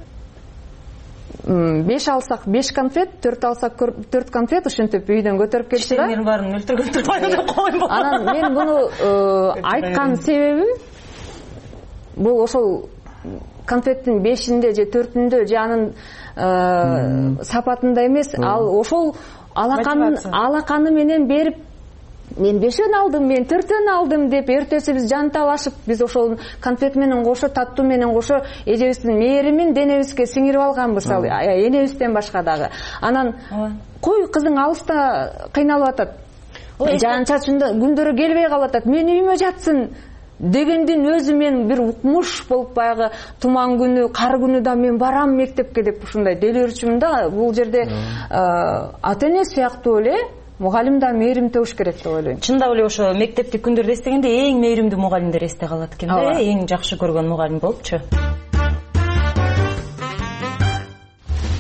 беш алсак беш конфет, төрт алсак төрт конфет ушинтип үйдөн көтөрүп келчү да. Мен баарын өлтүргөн турбайбы деп койбойм. Анан мен буну айткан себебим бул ошол конфеттин бешинде же төртүндө же анын сапатында эмес, ал ошол алаканын алаканы менен берип, мен бешөн алдым, мен төртөн алдым деп эртеси биз жанталашып, биз ошол конфет менен кошо, таттуу менен кошо эжебиздин мээримин денебизге сиңирип алганбыз, энебизден башка дагы. Анан кой кызың алыста кыйналып атат, жаан чачында күндөрү келбей калып атат, мен үйүмө жатсын дегендин өзү мен бир укмуш болуп, баягы туман күнү, кар күнү да мен барам мектепке деп ушундай делирчүмүн да. Бул жерде ата-эне сыяктуу эле мугалим да мээрим төгүш керек деп ойлойм. Чындап эле ошо мектептик күндөрдү эстегенде эң мээримдүү мугалимдер эсте калат экен да, эң жакшы көргөн мугалим болупчу.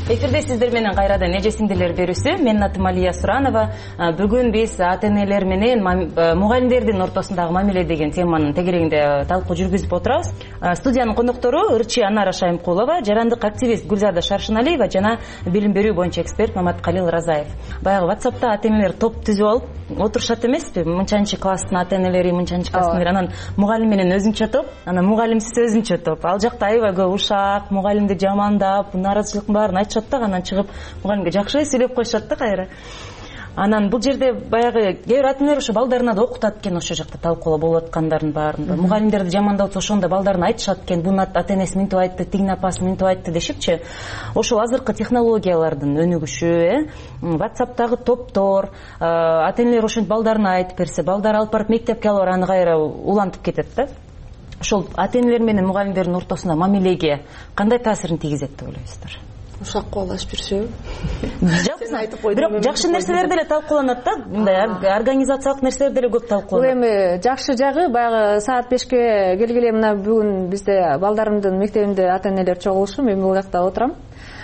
Эфирде сиздер менен кайрадан эже сиңдилер берүүсү. Менин атым Алия Суранова. Бүгүн биз ата энелер менен мугалимдердин ортосундагы мамиле деген теманын тегерегинде талкуу жүргүзүп отурабыз. Студиянын кондоктору ырчы Анара Шайымкулова, жарандык активист Гүлзада Шаршыналиева жана билим берүү боюнча эксперт Маматкалил Разаев. Баягы WhatsApp'та ата энелер топ түзүп алып отурушат эмеспи? Мынчанчы класстын ата энелери, мынчанчы класстын, анан мугалим менен өзүнчө топ, анан мугалимсиз өзүнчө топ. Ал жакта аябай көп ушак, мугалимди жамандап, нааразычылыктын баарын айтышат да, анан чыгып мугалимге жакшы сүйлөп коюшат да кайра. Анан бул жерде баягы кээ бир ата энелер ошо балдарына да окутат экен, ошо жакта талкуулоо болуп аткандардын баарында. Мугалимдерди жамандап атса ошондо балдарына айтышат экен, бунун ата энеси мынтип айтты, тигин апасы мынтип айтты дешипчи. Ошол азыркы технологиялардын өнүгүшү, э, WhatsApp'тагы топтор, ата энелер ошентип балдарына айтып берсе, балдар алып барып мектепке алып аны кайра улантып кетет да. Ошол ата энелер менен мугалимдердин ортосунда мамилеге кандай таасирин тийгизет деп ойлойсуздар? Ушак кубалашып жүрсө жаксын айтып койдум. Бирок жакшы нерселер деле талкууланат да, мындай организациялык нерселер деле көп талкууланат. Бул эми жакшы жагы баягы саат бешке келгиле мына бүгүн бизде балдарымдын мектебинде ата энелер чогулушу, мен бул жакта отурам.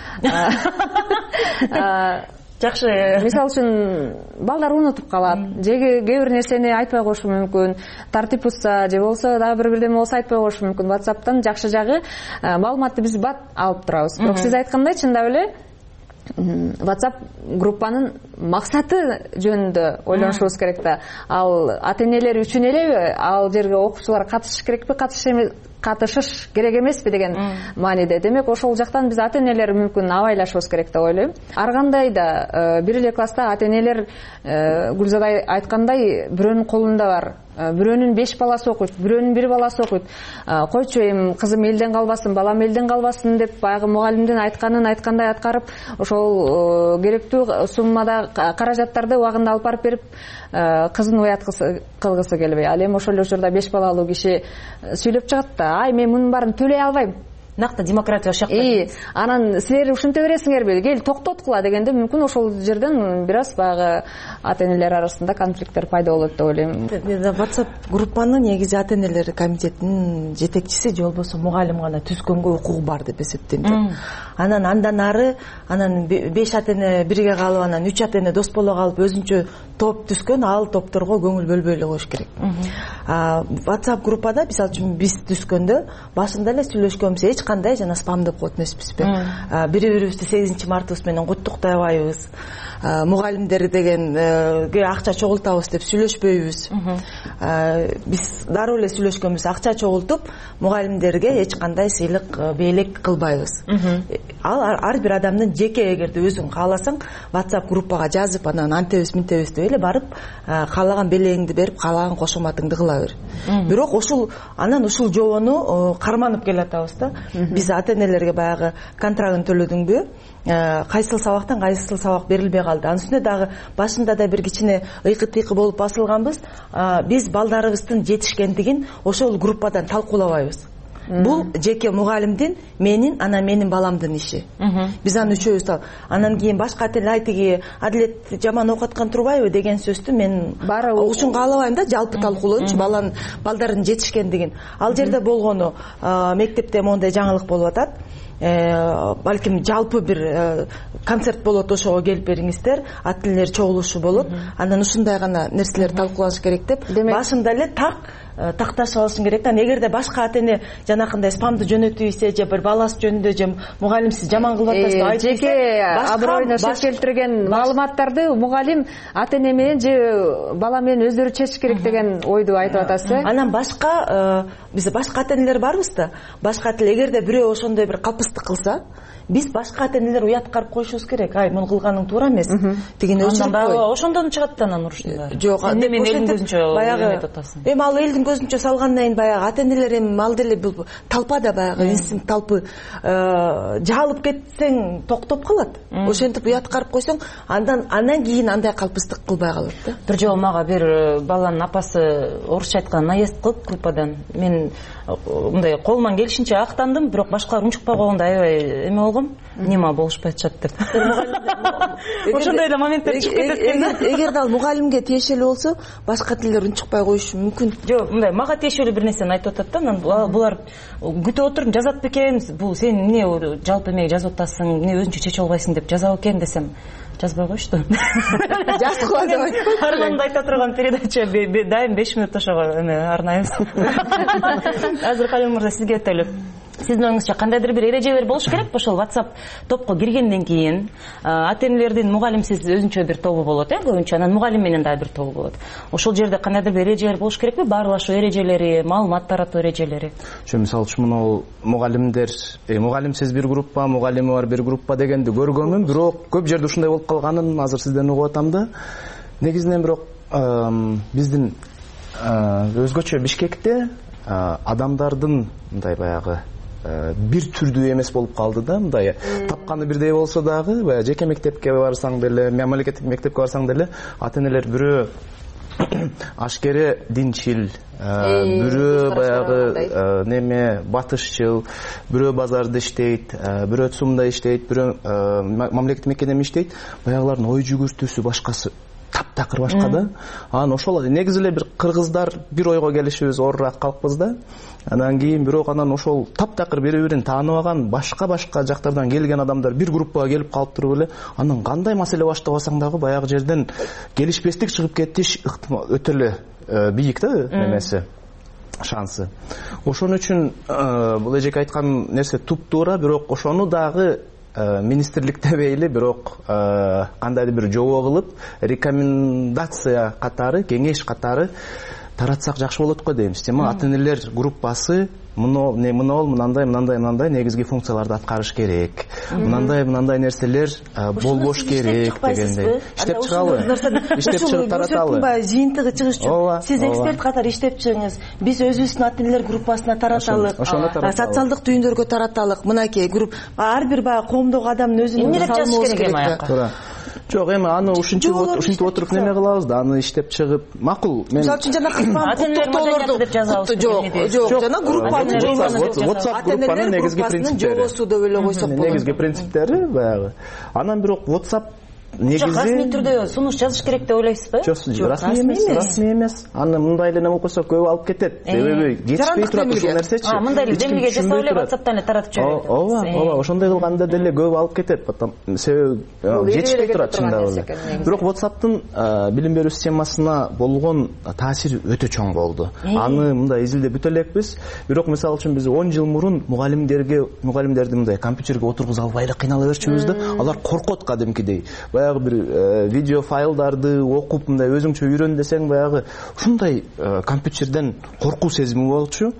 Жакшы. Мисалы үчүн балдар унутуп калат, же кээ бир нерсени айтпай коюшу мүмкүн, тартип бузса же болбосо дагы бир бирдеме болсо айтпай коюшу мүмкүн. WhatsApp'тан жакшы жагы маалыматты биз бат алып турабыз. Бирок сиз айткандай чындап эле WhatsApp группанын максаты жөнүндө ойлонушубуз керек да. Ал ата энелер үчүн элеби, ал жерге окуучулар катышыш керекпи, катышыш катышыш керек эмеспи деген мааниде. Демек ошол жактан биз ата энелер мүмкүн абайлашыбыз керек деп ойлойм. Ар кандай да бир эле класста ата энелер Гүлзада айткандай бирөөнүн колунда бар, бирөөнүн беш баласы окуйт, бирөөнүн бир баласы окуйт. Койчу эми кызым элден калбасын, балам элден калбасын деп баягы мугалимдин айтканын айткандай аткарып, ошол керектүү суммада каражаттарды убагында алып барып берип кызын уят кылгысы келбей. Ал эми ошол эле учурда беш балалуу киши сүйлөп чыгат да, ай мен мунун баарын төлөй албайм. Накта демократия ошол жакта. Анан силер ушинте бересиңерби? Кел токтоткула дегенде мүмкүн ошол жерден бир аз баягы ата энелер арасында конфликттер пайда болот деп ойлойм. WhatsApp группанын негизи ата энелер комитетинин жетекчиси же болбосо мугалим гана түзгөнгө укугу бар деп эсептейм. Анан андан ары анан беш ата эне бирге калып, анан үч ата эне дос боло калып өзүнчө топ түзгөн, ал топторго көңүл бөлбөй эле коюш керек. WhatsApp группада мисалы үчүн биз түзгөндө башында эле сүйлөшкөнбүз, эч кандай жана спамды кылып эмеспизби. Бири бирибизди сегизинчи мартыбыз менен куттуктабайбыз. Мугалимдер дегенге акча чогултабыз деп сүйлөшпөйбүз. Биз дароо эле сүйлөшкөнбүз, акча чогултуп мугалимдерге эч кандай сыйлык, бээлик кылбайбыз. Ал ар бир адамдын жеке, эгерде өзүң кааласаң WhatsApp группага жазып, анан антебиз минтебиз деп эле барып каалаган белегиңди берип, каалаган кошоматыңды кыла бер. Бирок ушул анан ушул жобону карманып келатабыз да. Биз ата энелерге баягы контрагын төлөдүңбү? Кайсыл сабактан кайсыл сабак берилбей калды. Анын үстүнө дагы башында да бир кичине ыйкы-тыйкы болуп басылганбыз. Биз балдарыбыздын жетишкендигин ошол группадан талкуулабайбыз. Бул жеке мугалимдин, менин, анан менин баламдын иши. Биз аны үчөөбүз ал. Анан кийин башка ата эне айтыги Адилет жаман окуткан турбайбы деген сөздү мен ушун каалабайм да, жалпы талкуулоочу баланын балдардын жетишкендигин. Ал жерде болгону мектепте мондай жаңылык болуп атат. Балким жалпы бир концерт болот, ошого келип бериңиздер, ата энелер чогулушу болот. Анан ушундай гана нерселер талкууланыш керек деп башында эле так такташып алышың керек. Анан эгерде башка ата эне жанакындай спамды жөнөтүп же бир баласы жөнүндө же мугалимсиз жаман кылып атат деп жеке аброюна шек келтирген маалыматтарды мугалим ата эне менен же бала менен өздөрү чечиш керек деген ойду айтып атасыз. Анан башка биз башка ата энелер барбыз да. Башка ата эгерде бирөө ошондой бир калпыстык кылса, биз башка ата энелер уят карып коюшубуз керек. Ай, муну кылганың туура эмес. Тигин өчүрүп кой. Ошондон чыгат да анан урушунда. Жок, мен элдин көзүнчө баягы атасың. Эми ал элдин көзүнчө салгандан кийин баягы ата энелер эми ал деле бул талпада баягы инстинкт талпы жаалып кетсең токтоп калат. Ошентип уят карып койсоң, андан андан кийин андай калпыстык кылбай калат да. Бир жолу мага бир баланын апасы орусча айткан наезд кылып группадан мен мындай колуман келишинче актандым, бирок башкалар унчукпай койгондо ушундай аябай эме болгом, нема болушпай атышат деп. Ошондой эле моменттер чыгып кетет экен. Эгерде ал мугалимге тиешелүү болсо, башка тилдер унчукпай коюшу мүмкүн. Жок, мындай мага тиешелүү бир нерсени айтып атат да, анан булар күтүп отуруп жазат бекен, бул сен эмне жалпы эмне жазып атасың, эмне өзүңчө чечип албайсың деп жазабы экен десем, жазбай коюшту. Жазгыла деп айтпайт. Арманды айта турган передача дайым беш мүнөт ошого эме арнайбыз. Азыр Калим мырза сизге өтөлүп. Сиздин оюңузча кандайдыр бир эрежелер болуш керекпи ошол WhatsApp топко киргенден кийин? Ата энелердин мугалимсиз өзүнчө бир тобу болот, э, көбүнчө анан мугалим менен дагы бир тобу болот. Ошол жерде кандайдыр бир эрежелер болуш керекпи? Баарлашуу эрежелери, маалымат таратуу эрежелери. Ошо мисалы үчүн могу мугалимдер, мугалимсиз бир группа, мугалими бар бир группа дегенди көргөнмүн, бирок көп жерде ушундай болуп калганын азыр сизден угуп атам да. Негизинен бирок биздин өзгөчө Бишкекте адамдардын мындай баягы бир түрдүү эмес болуп калды да, мындай тапканы бирдей болсо дагы, баягы жеке мектепке барсаң деле, мамлекеттик мектепке барсаң деле, ата энелер бирөө ашкере динчил, бирөө баягы неме батышчыл, бирөө базарда иштейт, бирөө ЦУМда иштейт, бирөө мамлекеттик мекемеде иштейт, баягылардын ой жүгүртүүсү башкасы таптакыр башка да. Анан ошол негизи эле бир кыргыздар бир ойго келишибиз оорураак калкпыз да. Анан кийин бирок анан ошол таптакыр бири-бирин тааныбаган башка-башка жактардан келген адамдар бир группага келип калып туруп эле, анан кандай маселе баштабасаң дагы баягы жерден келишпестик чыгып кетиш өтө эле бийик да эмеси, шансы. Ошон үчүн бул эжеке айткан нерсе туп-туура, бирок ошону дагы министрлик дебейли, бирок кандайдыр бир жобо кылып, рекомендация катары, кеңеш катары таратсак жакшы болот го дейм. Система ата энелер группасы мына не мына мынандай мынандай мынандай негизги функцияларды аткарыш керек. Мынандай мынандай нерселер болбош керек дегендей. Иштеп чыгалы. Иштеп чыгып тараталы. Жыйынтыгы чыгыш үчүн сиз эксперт катары иштеп чыгыңыз. Биз өзүбүздүн ата энелер группасына тараталык. Социалдык түйүндөргө тараталык. Мынакей групп ар бир баягы коомдогу адамдын өзүнүн салымы болуш керек. Туура. Жок, эми аны ушинтип ушинтип отуруп неме кылабыз да, аны иштеп чыгып, макул. Мен мисалы үчүн жана кырпан деп жазабыз. Жок, жок, жана группанын WhatsApp группанын негизги принциптери. Жобосу деп эле койсок болот. Негизги принциптери баягы. Анан бирок WhatsApp негизи расмий түрдө сунуш жазыш керек деп ойлойсузбу? Жок, расмий эмес, расмий эмес. Аны мындай эле неме болуп койсо көп алып кетет. Себеби жетишпей турат ушул нерсечи. А, мындай эле демилге жасап эле WhatsApp'тан эле таратып жиберет. Ооба, ооба, ошондой кылганда деле көп алып кетет. Себеби жетишпей турат чындап эле. Бирок WhatsApp'тын билим берүү системасына болгон таасири өтө чоң болду. Аны мындай изилдеп бүтө элекпиз. Бирок мисалы үчүн биз он жыл мурун мугалимдерге, мугалимдерди мындай компьютерге отургуза албай эле кыйнала берчүбүз да. Алар коркот кадимкидей. Баягы бир видео файлдарды окуп мындай өзүңчө үйрөн десең, баягы ушундай компьютерден коркуу сезими болчу.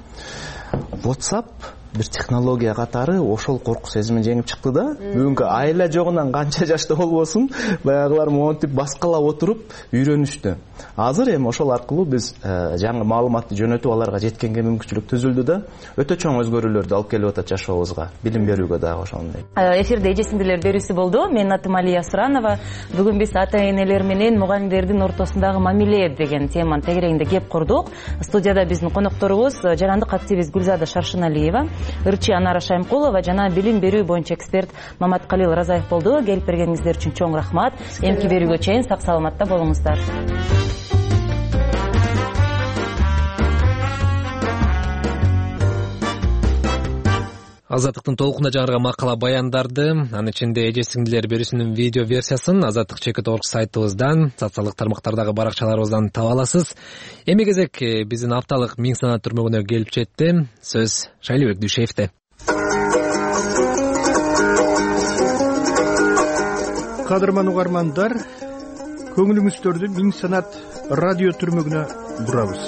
WhatsApp бир технология катары ошол коркуу сезимин жеңип чыкты да. Бүгүнкү айла жогунан канча жашта болбосун, баягылар монтип баскалап отуруп үйрөнүштү. Азыр эми ошол аркылуу биз жаңы маалыматты жөнөтүп аларга жеткенге мүмкүнчүлүк түзүлдү да. Өтө чоң өзгөрүүлөрдү алып келип атат жашообузга, билим берүүгө дагы ошондой. Эфирде эже сиңдилер берүүсү болду. Мен атым Алия Суранова. Бүгүн биз ата энелер менен мугалимдердин ортосундагы мамиле деген теманын тегерегинде кеп курдук. Студияда биздин конокторубуз жарандык активист Гүлзада Шаршыналиева, ырчы Анара Шаймкулова жана билим берүү боюнча эксперт Маматкалил Разаев болду. Келип бергениңиздер үчүн чоң рахмат. Эмки берүүгө чейин сак саламатта болуңуздар. Азаттыктын толкунда жаңырган макала баяндарды, анын ичинде эже сиңдилер берүүсүнүн видео версиясын Азаттык чекит точка орг сайтыбыздан, социалдык тармактардагы баракчаларыбыздан таба аласыз. Эми кезек биздин апталык миң санат түрмөгүнө келип жетти. Сөз Шайлыбек Дүйшеевде. Кадырман угармандар, көңүлүңүздөрдү миң санат радио түрмөгүнө бурабыз.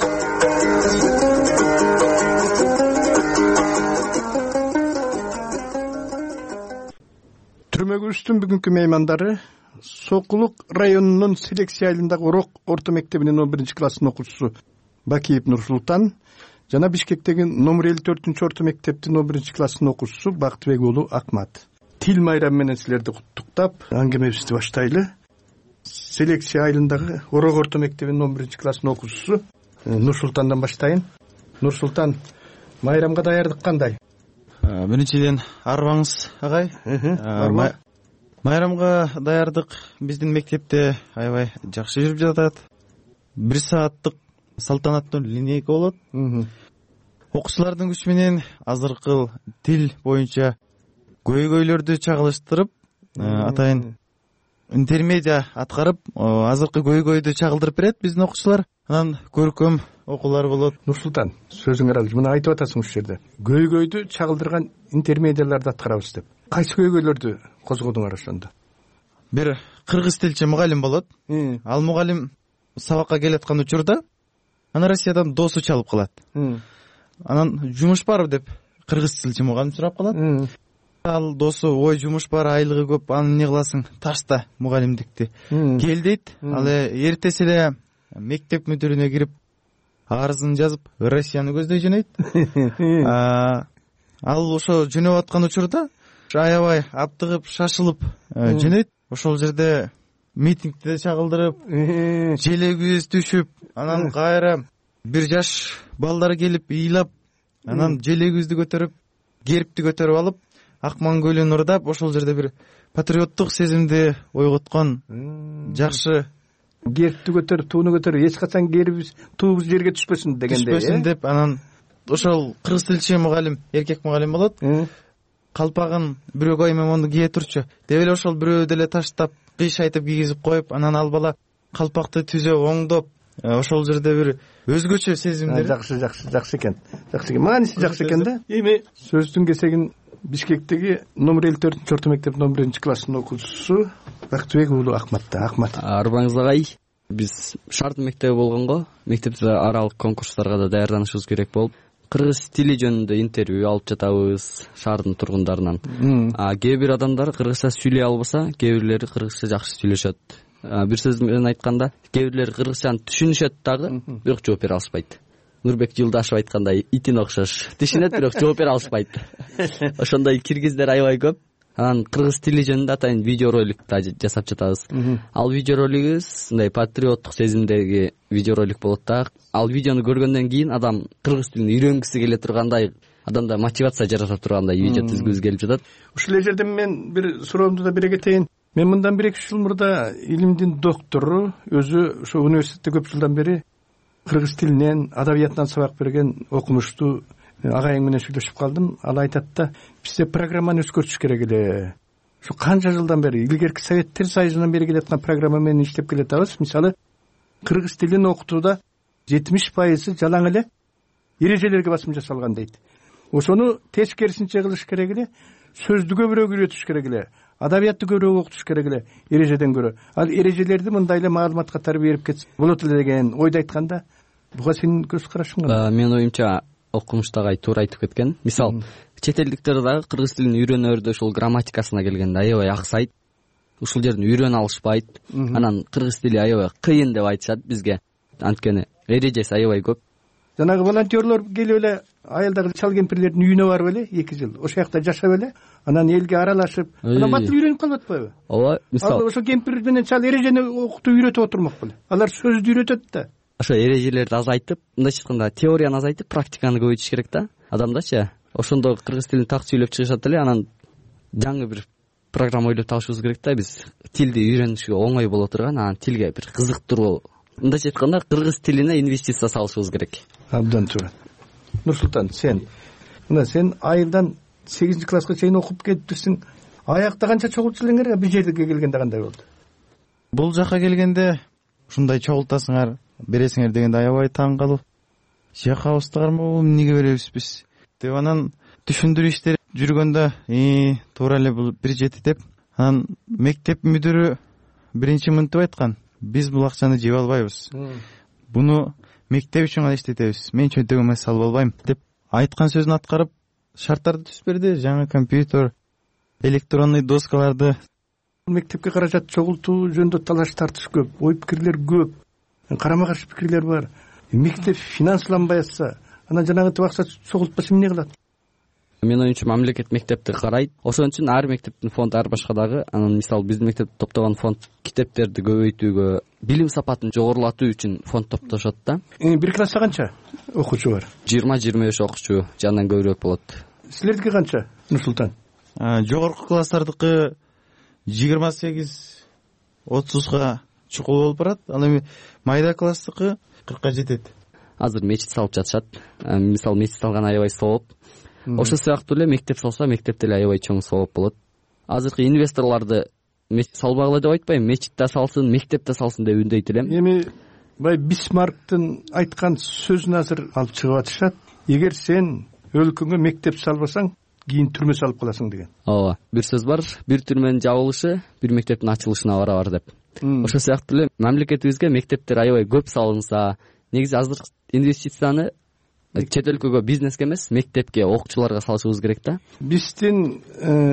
Түрмөгүбүздүн бүгүнкү меймандары Сокулук районунун Селекция айылындагы Урок орто мектебинин он биринчи класстын окуучусу Бакиев Нурсултан жана Бишкектеги номер элүү төртүнчү орто мектептин он биринчи класстын окуучусу Бактыбек уулу Акмат. Тил майрамы менен силерди куттуктап, аңгемебизди баштайлы. Селекция айылындагы Урок орто мектебинин он биринчи класстын окуучусу Нурсултандан баштайын. Нурсултан, майрамга даярдык кандай? биринчиден арыбаңыз агай. Майрамга даярдык биздин мектепте аябай жакшы жүрүп жатат. Бир сааттык салтанаттуу линейка болот. Окуучулардын күчү менен азыркы тил боюнча көйгөйлөрдү чагылыштырып, атайын интермедиа аткарып, азыркы көйгөйдү чагылдырып берет биздин окуучулар. Анан көркөм окуулар болот. Нурсултан, сөзүңөр алып, мына айтып атасың ушул жерде. Көйгөйдү чагылдырган интермедиаларды аткарабыз деп. Кайсы көйгөйлөрдү козгодуңар ошондо? Бир кыргыз тилчи мугалим болот. Ал мугалим сабакка келаткан учурда аны Россиядан досу чалып калат. Анан жумуш барбы деп кыргыз тилчи мугалим сурап калат. Ал досу: ой, жумуш бар, айлыгы көп, аны эмне кыласың? Ташта мугалимдикти. Кел дейт. Ал эртеси эле мектеп мүдүрүнө кирип арызын жазып, Россияны көздөй жөнөйт. Ал ошо жөнөп аткан учурда аябай аптыгып, шашылып жөнөйт. Ошол жерде митингди чагылдырып, желегибиз түшүп, анан кайра бир жаш балдар келип ыйлап, анан желегибизди көтөрүп, гербти көтөрүп алып, Акман көлүн ырдап, ошол жерде бир патриоттук сезимди ойготкон жакшы. Гербти көтөрүп, тууну көтөрүп, эч качан гербибиз, туубуз жерге түшпөсүн дегендей. Түшпөсүн деп, анан ошол кыргыз тилчи мугалим, эркек мугалим болот. Калпагын бирөөгө эмемонду кие турчу деп эле ошол бирөө деле таштап, кыйш айтып кийгизип коюп, анан ал бала калпакты түзөп, оңдоп, ошол жерде бир өзгөчө сезимдер. Жакшы, жакшы, жакшы экен. Жакшы экен. Мааниси жакшы экен да. Эми сөздүн кесегин Бишкектеги номер элүү төртүнчү орто мектеп номер биринчи класстын окуучусу Бактыбек уулу Акматта. Акмат. Арбаңыз агай. Биз шарт мектеби болгонго, мектепте аралык конкурстарга да даярданышыбыз керек болуп, кыргыз тили жөнүндө интервью алып жатабыз шаардын тургундарынан. А кээ бир адамдар кыргызча сүйлөй албаса, кээ бирлери кыргызча жакшы сүйлөшөт. Бир сөз менен айтканда, кээ бирлери кыргызчаны түшүнүшөт дагы, бирок жооп бере алышпайт. Нурбек Жылдашев айткандай, итин окшош. Түшүнөт, бирок жооп бере алышпайт. Ошондой киргиздер аябай көп. Анан кыргыз тили жөнүндө атайын видеоролик да жасап жатабыз. Ал видеоролигибиз мындай патриоттук сезимдеги видеоролик болот да. Ал видеону көргөндөн кийин адам кыргыз тилин үйрөнгүсү келе тургандай, адамда мотивация жарата тургандай видео түзгүбүз келип жатат. Ушул жерде мен бир суроомду да бере кетейин. Мен мындан бир эки жыл мурда илимдин доктору, өзү ошо университетте көп жылдан бери кыргыз тилинен, адабиятынан сабак берген окумуштуу агайың менен сүйлөшүп калдым. Ал айтат да, бизде программаны өзгөртүш керек эле. Ушу канча жылдан бери, илгерки Советтер Союзунан бери келаткан программа менен иштеп келатабыз. Мисалы, кыргыз тилин окутууда жетимиш пайызы жалаң эле эрежелерге басым жасалган дейт. Ошону тескерисинче кылыш керек эле, сөздү көбүрөөк үйрөтүш керек эле, адабиятты көбүрөөк окутуш керек эле эрежеден көрө. Ал эрежелерди мындай эле маалымат катары берип кетсе болот эле деген ойду айтканда, буга сенин көз карашың кандай? Менин оюмча окумуштагы туура айтып кеткен. Мисал, чет элдиктер дагы кыргыз тилин үйрөнөрдө ошол грамматикасына келгенде аябай аксайт. Ушул жерден үйрөнө алышпайт. Анан кыргыз тили аябай кыйын деп айтышат бизге. Анткени эрежеси аябай көп. Жанагы волонтерлор келип эле айылдагы чал кемпирлердин үйүнө барып эле эки жыл ошол жакта жашап эле, анан элге аралашып, анан бат үйрөнүп калып атпайбы? Ооба, мисал. Ошо кемпир менен чал эрежени окутуп үйрөтүп отурмак беле. Алар сөздү үйрөтөт да. Ошо эрежелерди азайтып, мындайча айтканда теорияны азайтып, практиканы көбөйтүш керек да. Адамдачы ошондо кыргыз тилин так сүйлөп чыгышат эле, анан жаңы бир программа ойлоп табышыбыз керек да. Биз тилди үйрөнүшкө оңой боло турган, анан тилге бир кызыктыруу, мындайча айтканда кыргыз тилине инвестиция салышыбыз керек. Абдан туура. Нурсултан, сен мына сен айылдан сегизинчи класска чейин окуп кетипсиң. Аякта канча чогулчу элеңер, бир жерге келгенде кандай болду? Бул жака келгенде ушундай чогултасыңар, бересиңер дегенде аябай таң калып, жакабыздармы, эмнеге беребиз биз деп анан түшүндүрүү иштери жүргөндө, "И, туура эле бул бир жети" деп, анан мектеп мүдүрү биринчи мынтип айткан: "Биз бул акчаны жеп албайбыз. Буну мектеп үчүн гана иштетебиз. Мен чөнтөгүмө салып албайм" деп айткан сөзүн аткарып, шарттарды түзүп берди. Жаңы компьютер, электронный доскаларды. Мектепке каражат чогултуу жөнүндө талаш тартыш көп, ой пикирлер көп, карама каршы пикирлер бар. Мектеп финансланбай атса, анан жанагы акча чогултпаса эмне кылат? Менин оюмча мамлекет мектепти карайт. Ошон үчүн ар мектептин фонду ар башка дагы. Анан мисалы биздин мектепте топтогон фонд китептерди көбөйтүүгө, билим сапатын жогорулатуу үчүн фонд топтошот да. Бир класста канча окуучу бар? жыйырма жыйырма беш окуучу, жандан көбүрөөк болот. силердики канча, Нурсултан? Жогорку класстардыкы жыйырма сегиз отузга чукул болуп барат. Ал эми майда класстыкы кыркка жетет. Азыр мечит салып жатышат. Мисалы мечит салган аябай сооп. Ошол сыяктуу эле мектеп салса, мектепте эле аябай чоң сооп болот. Азыркы инвесторлорду мечит салбагыла деп айтпайм, мечитте салсын, мектепте салсын деп үндөйт элем. Эми бай Бисмарктын айткан сөзүн азыр алып чыгып атышат. Эгер сен өлкөңө мектеп салбасаң, кийин түрмө салып каласың деген. Ооба, бир сөз бар, бир түрмөнүн жабылышы бир мектептин ачылышына барабар деп. Ошол сыяктуу эле мамлекетибизге мектептер аябай көп салынса, негизи азыр инвестицияны чет өлкөгө, бизнеске эмес, мектепке, окуучуларга салышыбыз керек да. Биздин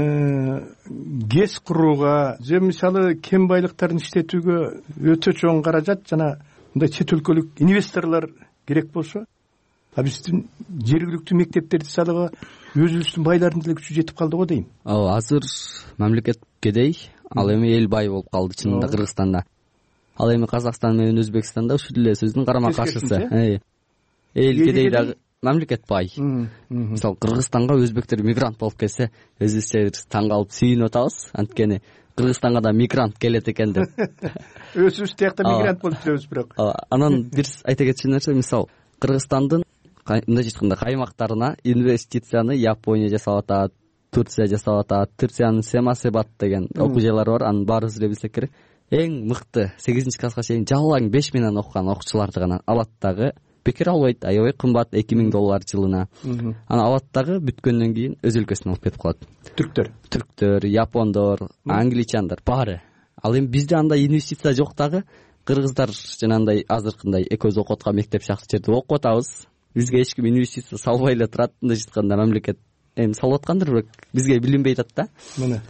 ГЭС курууга же мисалы кен байлыктарын иштетүүгө өтө чоң каражат жана мындай чет өлкөлүк инвесторлор керек болсо, а биздин жергиликтүү мектептерди салууга өзүбүздүн байлардын деле күчү жетип калды го дейм. Ооба, азыр мамлекет кедей, ал эми эл бай болуп калды чынында Кыргызстанда. Ал эми Казакстан менен Өзбекстанда ушул эле сөздүн карама каршысы. Эл кедей дагы мамлекет бай. Мисалы Кыргызстанга өзбектер мигрант болуп келсе, өзүбүзчө таң калып сүйүнүп атабыз. Анткени Кыргызстанга да мигрант келет экен деп. Өзүбүз тиякта мигрант болуп жүрөбүз бирок. Анан бир айта кетчү нерсе, мисалы Кыргызстандын мындай айтканда каймактарына инвестицияны Япония жасап атат, Турция жасап атат. Турциянын Семасебат деген окуу жайлары бар, анын баарыбыз эле билсек керек. Эң мыкты сегизинчи класска чейин жалаң беш менен окуган окуучуларды гана алат дагы, бекер албайт, аябай кымбат, эки миң доллар жылына. Аны алат дагы бүткөндөн кийин өз өлкөсүнө алып кетип калат. Түрктөр, түрктөр, япондор, англичандар баары. Ал эми бизде андай инвестиция жок дагы. Кыргыздар жанагындай азыркындай экөөбүз окуп аткан мектеп сыяктуу жерде окуп атабыз. Бизге эч ким инвестиция салбай эле турат. Мындай айтканда мамлекет эми салып аткандыр, бирок бизге билинбей атат да. Мына.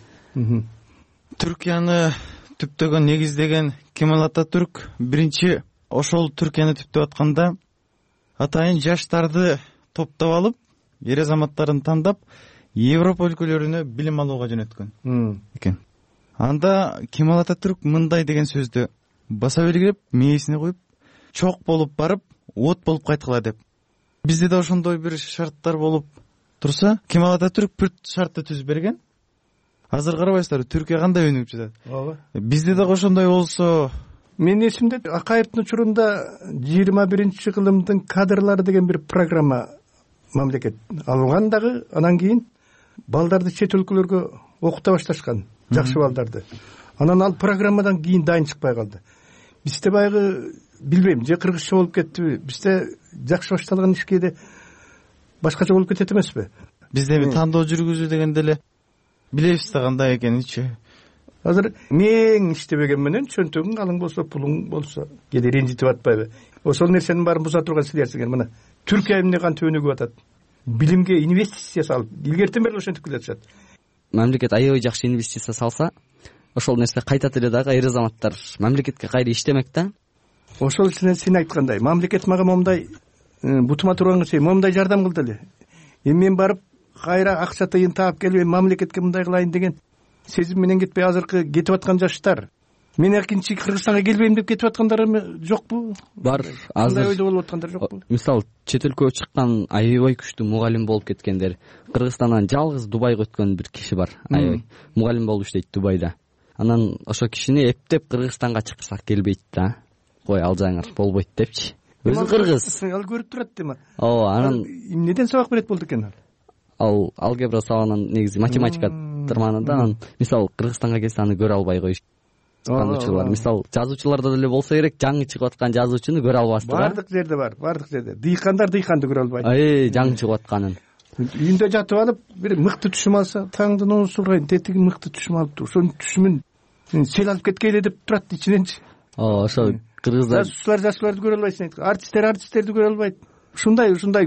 Түркияны түптөгөн, негиздеген Кемал Ататүрк биринчи ошол Түркияны түптөп атканда атайын жаштарды топтоп алып, эр азаматтарын тандап, Европа өлкөлөрүнө билим алууга жөнөткөн экен. Анда Кемал Ататүрк мындай деген сөздү баса белгилеп, мээсине коюп, чок болуп барып, от болуп кайткыла деп. Бизде да ошондой бир шарттар болуп турса, Кемал Ататүрк бир шартты түзүп берген. Азыр карабайсыздар, Түркия кандай өнүгүп жатат. Ооба. Бизде да ошондой болсо, мен эсимде Акаевдин учурунда жыйырма биринчи кылымдын кадрлары деген бир программа мамлекет алган дагы, анан кийин балдарды чет өлкөлөргө окута башташкан, жакшы балдарды. Анан ал программадан кийин дайын чыкпай калды. Бизде баягы билбейм, же кыргызча болуп кеттиби, бизде жакшы башталган ишке де башкача болуп кетет эмеспи? Бизде эми тандоо жүргүзүү дегенде эле билебиз да кандай экенинчи. Азыр мең иштебеген менен чөнтөгүң калың болсо, пулуң болсо, кээде ренжитип атпайбы? Ошол нерсенин баарын буза турган силерсиңер. Мына Түркия эмне кантип өнүгүп атат? Билимге инвестиция салып, илгертен бери ошентип келатышат. Мамлекет аябай жакшы инвестиция салса, ошол нерсе кайтат эле дагы, эр азаматтар мамлекетке кайра иштемек да. Ошол үчүн сен айткандай, мамлекет мага момундай бутума турганга чейин момундай жардам кылды эле. Эми мен барып кайра акча тыйын таап келип, мамлекетке мындай кылайын деген сезим менен кетпей, азыркы кетип аткан жаштар, мен экинчи Кыргызстанга келбейм деп кетип аткандар жокпу? Бар, азыр ойдо болуп аткандар жокпу? Мисалы, чет өлкөгө чыккан аябай күчтүү мугалим болуп кеткендер. Кыргызстандан жалгыз Дубайга өткөн бир киши бар. Аябай мугалим болуп иштейт Дубайда. Анан ошол кишини эптеп Кыргызстанга чыксак келбейт да. Кой алжаңар, болбойт депчи. Өзү кыргыз. Ал көрүп турат дейм. Ооба, анан эмнеден сабак берет болду экен ал? Ал алгебра сабагынан негизи математика тырманында, анан мисалы Кыргызстанга келсе аны көрө албай коюш. Жазуучулар, мисалы жазуучуларда деле болсо керек, жаңы чыгып аткан жазуучуну көрө албаспыз. Бардык жерде бар, бардык жерде. Дыйкандар дыйканды көрө албайт. Ай, жаңы чыгып атканын. Үйүндө жатып алып, бир мыкты түшүм алса, таңдын оңусу урайын, тетиги мыкты түшүм алып, ошонун түшүмүн сел алып кеткейле деп турат ичиненчи. Ооба, ошо кыргыздар жазуучулар жазуучуларды көрө албайсың, артисттер артисттерди көрө албайт. Ушундай, ушундай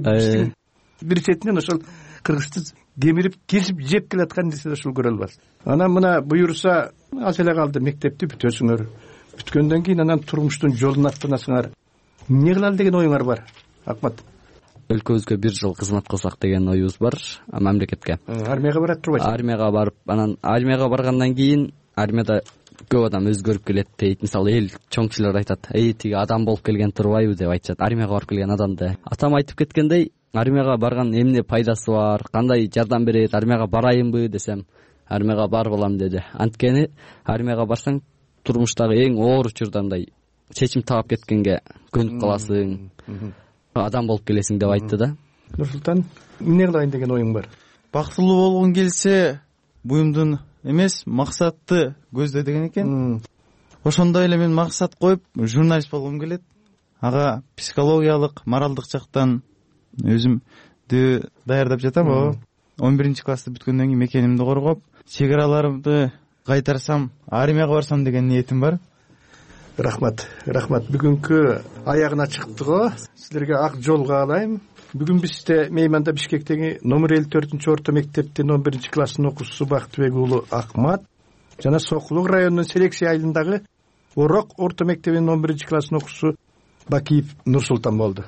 бир четинен ошол кыргызды кемирип кесип жеп келаткан нерсе ошол көрө албас. Анан мына буюрса, аз эле калды, мектепти бүтөсүңөр. Бүткөндөн кийин анан турмуштун жолун аттанасыңар. Эмне кылалы деген оюңар бар, Акмат? Өлкөбүзгө бир жыл кызмат кылсак деген оюбуз бар, мамлекетке. Армияга барат турбайсың? Армияга барып, анан армияга баргандан кийин армияда көп адам өзгөрүп келет дейт. Мисалы, эл чоң кишилер айтат, эй, тиги адам болуп келген турбайбы деп айтышат. Армияга барып келген адамды. Атам айтып кеткендей, армияга барган эмне пайдасы бар, кандай жардам берет, армияга барайынбы десем, армияга бар балам деди. Анткени армияга барсаң турмуштагы эң оор учурда мындай чечим таап кеткенге көнүп каласың, адам болуп келесиң деп айтты да. Нурсултан, эмне кылайын деген оюң бар? Бактылуу болгуң келсе, буюмдун эмес, максатты көздө деген экен. Ошондой эле мен максат коюп, журналист болгум келет. Ага психологиялык, моралдык жактан өзүмдү даярдап жатам. он биринчи классты бүткөндөн кийин мекенимди коргоп, чек араларымды кайтарсам, армияга барсам деген ниетим бар. Рахмат, рахмат. Бүгүнкү аягына чыкты го. Силерге ак жол каалайм. Бүгүн бизде Мейманда Бишкектеги номер элүү төртүнчү орто мектептин он биринчи класстын окуучусу Бактыбек уулу Акмат жана Сокулук районунун Селексия айылындагы Орок орто мектебинин он биринчи класстын окуучусу Бакиев Нурсултан болду.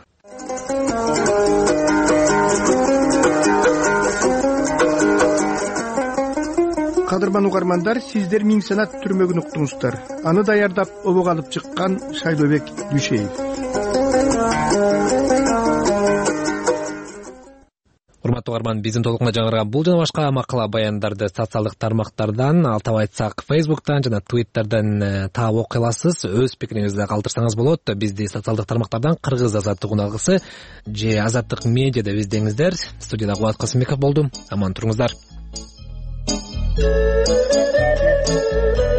Кадырман угармандар, сиздер Миң Санат түрмөгүн уктуңуздар. Аны даярдап обого алып чыккан Шайлообек Дүйшеев. Урматтуу угарман, биздин толкунга жаңырган бул жана башка макала баяндарды социалдык тармактардан, алтап айтсак Facebook'тан жана Twitter'дан таап окуй аласыз. Өз пикириңизди калтырсаңыз болот. Бизди социалдык тармактардан Кыргыз Азаттык уналгысы же Азаттык медиа деп издеңиздер. Студияда Кубат Касымбеков болду. Аман туруңуздар.